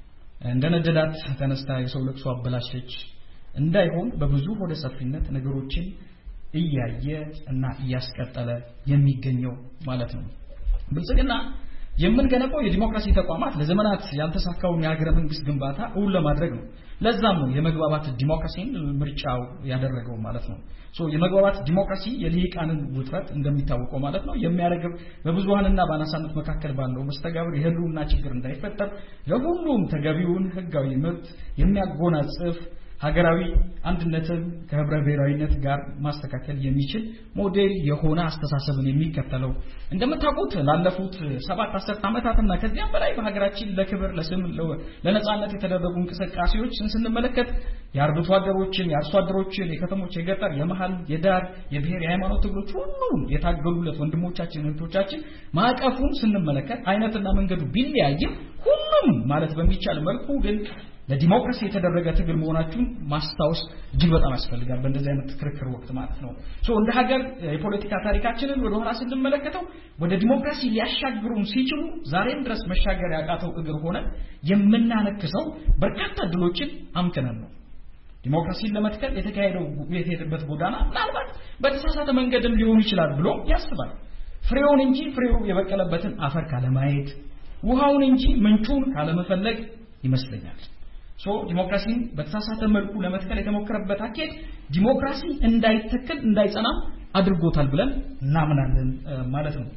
O: እንደነደዳት ተነስታ የሰው ለቅሶ አበላሸች እንዳይሆን በብዙ ወደ ሰፊነት ነገሮችን እያየ እና እያስቀጠለ የሚገኘው ማለት ነው። ብልጽግና የምንገነባው የዲሞክራሲ ተቋማት ለዘመናት ያልተሳካውን የሀገረ መንግስት ግንባታ እውን ለማድረግ ነው። ለዛም ነው የመግባባት ዲሞክራሲን ምርጫው ያደረገው ማለት ነው። የመግባባት ዲሞክራሲ የልሂቃንን ውጥረት እንደሚታወቀው ማለት ነው የሚያረግብ በብዙሃንና በአናሳነት መካከል ባለው መስተጋብር የህልውና ችግር እንዳይፈጠር ለሁሉም ተገቢውን ህጋዊ መብት የሚያጎናጽፍ ሀገራዊ አንድነትን ከህብረ ብሔራዊነት ጋር ማስተካከል የሚችል ሞዴል የሆነ አስተሳሰብን የሚከተለው እንደምታውቁት ላለፉት 7 ዓመታትና ከዚያም በላይ በሀገራችን ለክብር ለስም ለነጻነት የተደረጉ እንቅስቃሴዎችን ስንመለከት የአርብቶ አደሮችን የአርሶ አደሮችን የከተሞች የገጠር የመሃል የዳር የብሔር የሃይማኖት ትግሎች ሁሉ የታገሉለት ወንድሞቻችን እህቶቻችን ማዕቀፉን ስንመለከት አይነትና መንገዱ ቢለያይም ሁሉም ማለት በሚቻል መልኩ ግን ለዲሞክራሲ የተደረገ ትግል መሆናችሁን ማስታወስ እጅግ በጣም ያስፈልጋል በእንደዚህ አይነት ክርክር ወቅት ማለት ነው። እንደ ሀገር የፖለቲካ ታሪካችንን ወደ ኋላ ስንመለከተው ወደ ዲሞክራሲ ሊያሻግሩን ሲችሉ ዛሬም ድረስ መሻገር ያቃተው እግር ሆነ የምናነክሰው በርካታ ድሎችን አምክነን ነው። ዲሞክራሲን ለመትከል የተሄደበት ጎዳና ምናልባት በተሳሳተ መንገድም ሊሆን ይችላል ብሎ ያስባል። ፍሬውን እንጂ ፍሬው የበቀለበትን አፈር ካለማየት ውሃውን እንጂ ምንጩን ካለመፈለግ ይመስለኛል። ዲሞክራሲን በተሳሳተ መልኩ ለመትከል የተሞከረበት አካሄድ ዲሞክራሲ እንዳይተከል እንዳይጸና አድርጎታል ብለን እናምናለን ማለት ነው።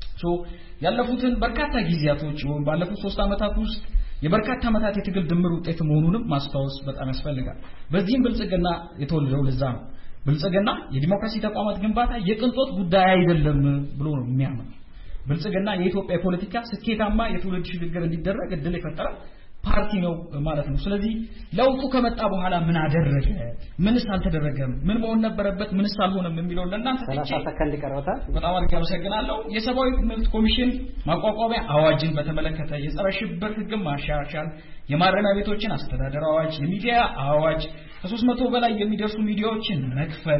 O: ያለፉትን በርካታ ጊዜያቶች ባለፉት 3 ዓመታት ውስጥ የበርካታ ዓመታት የትግል ድምር ውጤት መሆኑንም ማስታወስ በጣም ያስፈልጋል። በዚህም ብልጽግና የተወለደው ለዛ ነው። ብልጽግና የዲሞክራሲ ተቋማት ግንባታ የቅንጦት ጉዳይ አይደለም ብሎ ነው የሚያምነው። ብልጽግና የኢትዮጵያ ፖለቲካ ስኬታማ የትውልድ ሽግግር እንዲደረግ እድል የፈጠረ ፓርቲ ነው ማለት ነው። ስለዚህ ለውጡ ከመጣ በኋላ ምን አደረገ፣ ምንስ አልተደረገም፣ ምን መሆን ነበረበት፣ ምንስ አልሆነም የሚለው ለእናንተ
C: 30 ሰከንድ ይቀርባታል።
O: በጣም አድርጌ አመሰግናለሁ። የሰብአዊ መብት ኮሚሽን ማቋቋሚያ አዋጅን በተመለከተ የጸረ ሽብር ህግ ማሻሻል፣ የማረሚያ ቤቶችን አስተዳደር አዋጅ፣ የሚዲያ አዋጅ፣ ከ300 በላይ የሚደርሱ ሚዲያዎችን መክፈት፣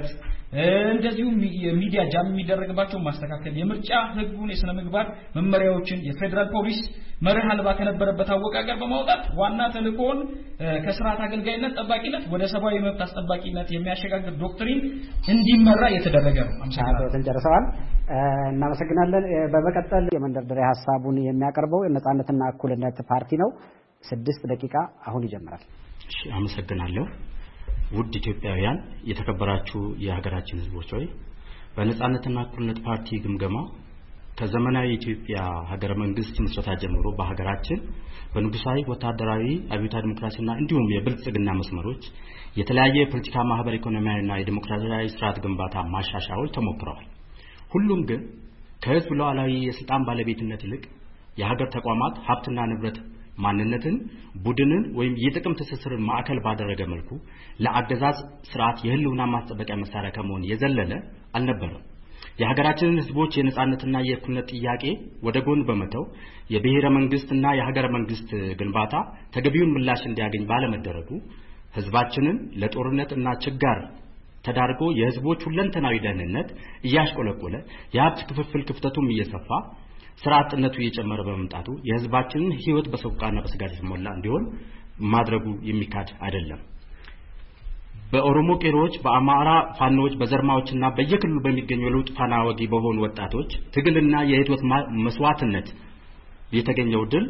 O: እንደዚሁም ሚዲያ ጃም የሚደረግባቸው ማስተካከል የምርጫ ህጉን የሥነ ምግባር መመሪያዎችን የፌደራል ፖሊስ መርህ አልባ ከነበረበት አወቃቀር በማውጣት ዋና ተልእኮውን ከስርዓት አገልጋይነት ጠባቂነት ወደ ሰብአዊ መብት አስጠባቂነት የሚያሸጋግር ዶክትሪን እንዲመራ የተደረገ ነው።
C: አመሰግናለሁ። ተንጨርሰዋል። እናመሰግናለን። በመቀጠል የመንደርደሪያ ሐሳቡን የሚያቀርበው የነጻነትና እኩልነት ፓርቲ ነው። 6 ደቂቃ አሁን ይጀምራል።
P: እሺ፣ አመሰግናለሁ። ውድ ኢትዮጵያውያን፣ የተከበራችሁ የሀገራችን ህዝቦች ሆይ በነጻነትና እኩልነት ፓርቲ ግምገማ ከዘመናዊ ኢትዮጵያ ሀገረ መንግስት ምስረታ ጀምሮ በሀገራችን በንጉሳዊ ወታደራዊ አብዮታዊ ዲሞክራሲና እንዲሁም የብልጽግና መስመሮች የተለያየ የፖለቲካ ማህበር ኢኮኖሚያዊና የዲሞክራሲያዊ ስርዓት ግንባታ ማሻሻያዎች ተሞክረዋል። ሁሉም ግን ከህዝብ ሉዓላዊ የስልጣን ባለቤትነት ይልቅ የሀገር ተቋማት ሀብትና ንብረት ማንነትን ቡድንን ወይም የጥቅም ትስስርን ማዕከል ባደረገ መልኩ ለአገዛዝ ስርዓት የህልውና ማስጠበቂያ መሳሪያ ከመሆን የዘለለ አልነበረም። የሀገራችንን ህዝቦች የነጻነትና የእኩልነት ጥያቄ ወደ ጎን በመተው የብሔረ መንግስትና የሀገረ መንግስት ግንባታ ተገቢውን ምላሽ እንዲያገኝ ባለመደረጉ ህዝባችንን ለጦርነትና ችጋር ተዳርጎ የህዝቦች ሁለንተናዊ ደህንነት እያሽቆለቆለ የሀብት ክፍፍል ክፍተቱም እየሰፋ ስርዓትነቱ እየጨመረ በመምጣቱ የህዝባችንን ህይወት በሰቆቃና በስጋት የተሞላ እንዲሆን ማድረጉ የሚካድ አይደለም። በኦሮሞ ቄሮዎች፣ በአማራ ፋኖዎች፣ በዘርማዎችና በየክልሉ በሚገኙ የለውጥ ፋና ወጊ በሆኑ ወጣቶች ትግልና የህይወት መስዋዕትነት የተገኘው ድል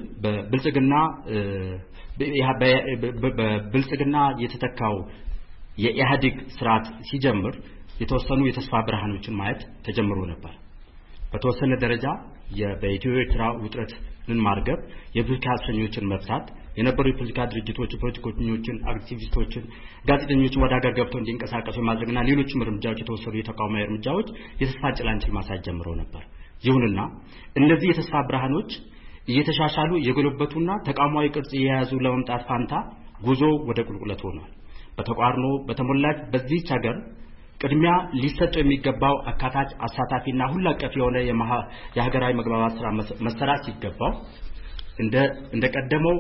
P: በብልጽግና የተተካው የኢህአዴግ ስርዓት ሲጀምር የተወሰኑ የተስፋ ብርሃኖችን ማየት ተጀምሮ ነበር። በተወሰነ ደረጃ በኢትዮ ኤርትራ ውጥረትን ማርገብ፣ የፖለቲካ እስረኞችን መፍታት፣ የነበሩ የፖለቲካ ድርጅቶች ፖለቲከኞችን፣ አክቲቪስቶችን፣ ጋዜጠኞችን ወደ ሀገር ገብተው እንዲንቀሳቀሱ ማድረግና ሌሎችም እርምጃዎች የተወሰዱ የተቃውሞ እርምጃዎች የተስፋ ጭላንጭል ማሳየት ጀምረው ነበር። ይሁንና እነዚህ የተስፋ ብርሃኖች እየተሻሻሉ የጎለበቱና ተቃውሟዊ ቅርጽ የያዙ ለመምጣት ፋንታ ጉዞ ወደ ቁልቁለት ሆኗል። በተቋርኖ በተሞላች በዚህ ሀገር ቅድሚያ ሊሰጠው የሚገባው አካታች አሳታፊና ሁሉ አቀፍ የሆነ የሀገራዊ መግባባት ስራ መሰራት ሲገባው እንደቀደመው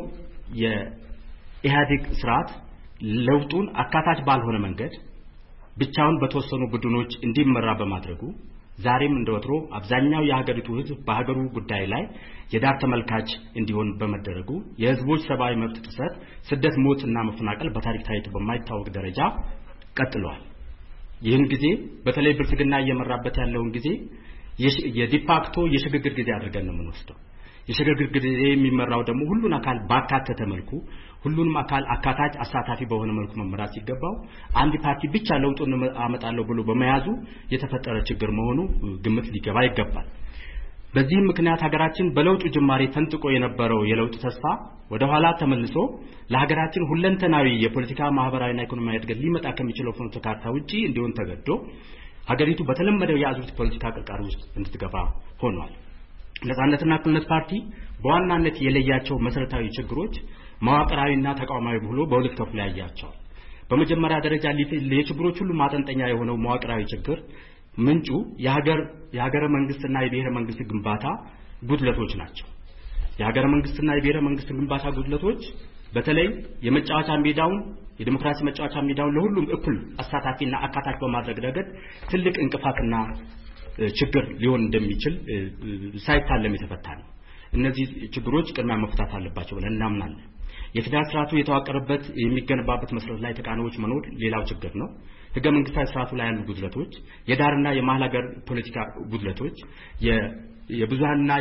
P: የኢህአዴግ ስርዓት ለውጡን አካታች ባልሆነ መንገድ ብቻውን በተወሰኑ ቡድኖች እንዲመራ በማድረጉ ዛሬም እንደወትሮ አብዛኛው የሀገሪቱ ህዝብ በሀገሩ ጉዳይ ላይ የዳር ተመልካች እንዲሆን በመደረጉ የህዝቦች ሰብአዊ መብት ጥሰት፣ ስደት፣ ሞትና መፈናቀል በታሪክ ታይቶ በማይታወቅ ደረጃ ቀጥሏል። ይህን ጊዜ በተለይ ብልጽግና እየመራበት ያለውን ጊዜ የዲፋክቶ የሽግግር ጊዜ አድርገን ነው የምንወስደው። የሽግግር ጊዜ የሚመራው ደግሞ ሁሉን አካል ባካተተ መልኩ ሁሉንም አካል አካታች አሳታፊ በሆነ መልኩ መመራት ሲገባው አንድ ፓርቲ ብቻ ለውጡን አመጣለሁ ብሎ በመያዙ የተፈጠረ ችግር መሆኑ ግምት ሊገባ ይገባል። በዚህም ምክንያት ሀገራችን በለውጡ ጅማሬ ፈንጥቆ የነበረው የለውጥ ተስፋ ወደ ኋላ ተመልሶ ለሀገራችን ሁለንተናዊ የፖለቲካ ማህበራዊና ኢኮኖሚያዊ እድገት ሊመጣ ከሚችለው ፍኖተ ካርታ ውጪ እንዲሆን ተገዶ ሀገሪቱ በተለመደው የአዙሪት ፖለቲካ ቅርቃር ውስጥ እንድትገባ ሆኗል። ነጻነትና እኩልነት ፓርቲ በዋናነት የለያቸው መሰረታዊ ችግሮች መዋቅራዊና ተቋማዊ ብሎ በሁለት ከፍሎ ያያቸዋል። በመጀመሪያ ደረጃ ለችግሮች ሁሉ ማጠንጠኛ የሆነው መዋቅራዊ ችግር ምንጩ የሀገረ መንግስትና የብሔረ መንግስት ግንባታ ጉድለቶች ናቸው። የሀገረ መንግስትና የብሔረ መንግስት ግንባታ ጉድለቶች በተለይ የመጫወቻ ሜዳውን የዲሞክራሲ መጫወቻ ሜዳውን ለሁሉም እኩል አሳታፊና አካታች በማድረግ ረገድ ትልቅ እንቅፋትና ችግር ሊሆን እንደሚችል ሳይታለም የተፈታ ነው። እነዚህ ችግሮች ቅድሚያ መፍታት አለባቸው ብለን እናምናለን። የፌደራል ስርዓቱ የተዋቀረበት የሚገነባበት መሰረት ላይ ተቃዋሚዎች መኖር ሌላው ችግር ነው። ህገ መንግስታዊ ስርዓቱ ላይ ያሉ ጉድለቶች፣ የዳርና የመሀል ሀገር ፖለቲካ ጉድለቶች፣ የብዙሃንና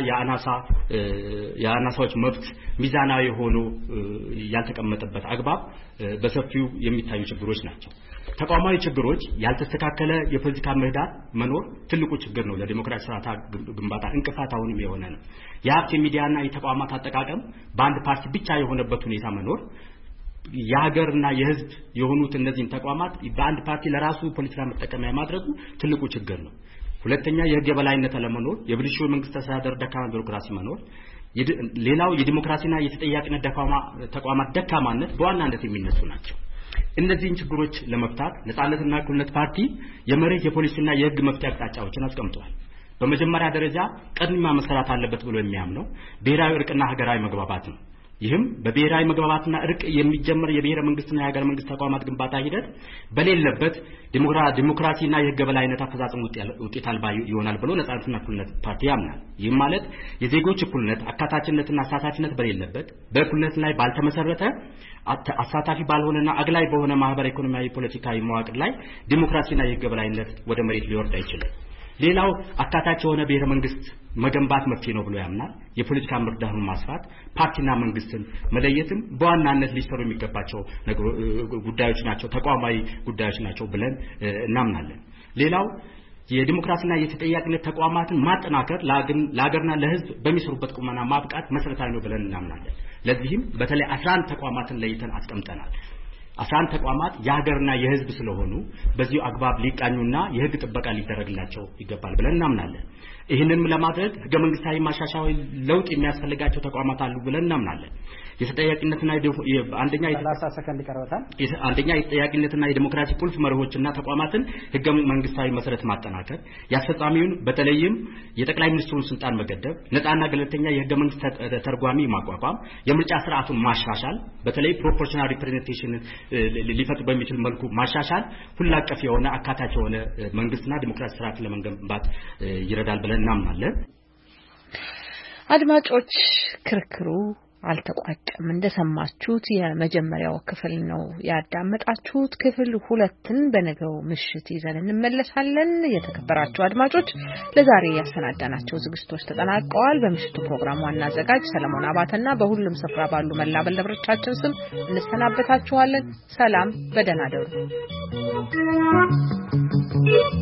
P: የአናሳዎች መብት ሚዛናዊ ሆኖ ያልተቀመጠበት አግባብ በሰፊው የሚታዩ ችግሮች ናቸው። ተቋማዊ ችግሮች ያልተስተካከለ የፖለቲካ ምህዳር መኖር ትልቁ ችግር ነው። ለዲሞክራሲ ስርዓት ግንባታ እንቅፋት አሁንም የሆነ ነው። የሀብት የሚዲያና የተቋማት አጠቃቀም በአንድ ፓርቲ ብቻ የሆነበት ሁኔታ መኖር የሀገርና የህዝብ የሆኑት እነዚህን ተቋማት በአንድ ፓርቲ ለራሱ ፖለቲካ መጠቀሚያ ማድረጉ ትልቁ ችግር ነው። ሁለተኛ የህግ የበላይነት አለመኖር፣ የብልሹ መንግስት አስተዳደር ደካማ ቢሮክራሲ መኖር፣ ሌላው የዲሞክራሲና የተጠያቂነት ተቋማት ደካማነት በዋናነት የሚነሱ ናቸው። እነዚህን ችግሮች ለመፍታት ነጻነትና እኩልነት ፓርቲ የመሬት የፖሊሲና የህግ መፍትሄ አቅጣጫዎችን አስቀምጧል። በመጀመሪያ ደረጃ ቅድሚያ መሰራት አለበት ብሎ የሚያምነው ብሔራዊ እርቅና ሀገራዊ መግባባት ነው። ይህም በብሔራዊ መግባባትና እርቅ የሚጀምር የብሔረ መንግስትና የሀገር መንግስት ተቋማት ግንባታ ሂደት በሌለበት ዲሞክራሲና የህግ የበላይነት አፈጻጸም ውጤት አልባ ይሆናል ብሎ ነጻነትና እኩልነት ፓርቲ ያምናል። ይህም ማለት የዜጎች እኩልነት አካታችነትና አሳታፊነት በሌለበት በእኩልነት ላይ ባልተመሰረተ አሳታፊ ባልሆነና አግላይ በሆነ ማህበራዊ ኢኮኖሚያዊ ፖለቲካዊ መዋቅር ላይ ዲሞክራሲና የህግ የበላይነት ወደ መሬት ሊወርድ አይችልም። ሌላው አካታች የሆነ ብሔረ መንግስት መገንባት መፍትሄ ነው ብሎ ያምናል። የፖለቲካ ምህዳሩን ማስፋት ፓርቲና መንግስትን መለየትም በዋናነት ሊሰሩ የሚገባቸው ጉዳዮች ናቸው፣ ተቋማዊ ጉዳዮች ናቸው ብለን እናምናለን። ሌላው የዲሞክራሲና የተጠያቂነት ተቋማትን ማጠናከር ለሀገርና ለህዝብ በሚሰሩበት ቁመና ማብቃት መሰረታዊ ነው ብለን እናምናለን። ለዚህም በተለይ 11 ተቋማትን ለይተን አስቀምጠናል። 11 ተቋማት የሀገርና የህዝብ ስለሆኑ በዚሁ አግባብ ሊቃኙና የህግ ጥበቃ ሊደረግላቸው ይገባል ብለን እናምናለን። ይህንንም ለማድረግ ህገ መንግስታዊ ማሻሻያ ለውጥ የሚያስፈልጋቸው ተቋማት አሉ ብለን እናምናለን። የተጠያቂነትና አንደኛ የተጠያቂነትና የዲሞክራሲ ቁልፍ መርሆችና ተቋማትን ህገ መንግስታዊ መሰረት ማጠናከር፣ ያስፈጻሚውን በተለይም የጠቅላይ ሚኒስትሩን ስልጣን መገደብ፣ ነፃና ገለልተኛ የህገ መንግስት ተርጓሚ ማቋቋም፣ የምርጫ ስርዓቱን ማሻሻል፣ በተለይ ፕሮፖርሽናል ሪፕሬዘንቴሽን ሊፈጥር በሚችል መልኩ ማሻሻል፣ ሁሉ አቀፍ የሆነ አካታች የሆነ መንግስትና ዲሞክራሲ ስርዓት ለመገንባት ይረዳል ብለን እናምናለን።
A: አድማጮች ክርክሩ አልተቋጨም። እንደሰማችሁት የመጀመሪያው ክፍል ነው ያዳመጣችሁት። ክፍል 2ን በነገው ምሽት ይዘን እንመለሳለን። የተከበራችሁ አድማጮች ለዛሬ ያሰናዳናቸው ዝግጅቶች ተጠናቀዋል። በምሽቱ ፕሮግራም ዋና አዘጋጅ ሰለሞን አባተና በሁሉም ስፍራ ባሉ መላ ባልደረቦቻችን ስም እንሰናበታችኋለን። ሰላም፣ በደህና እደሩ።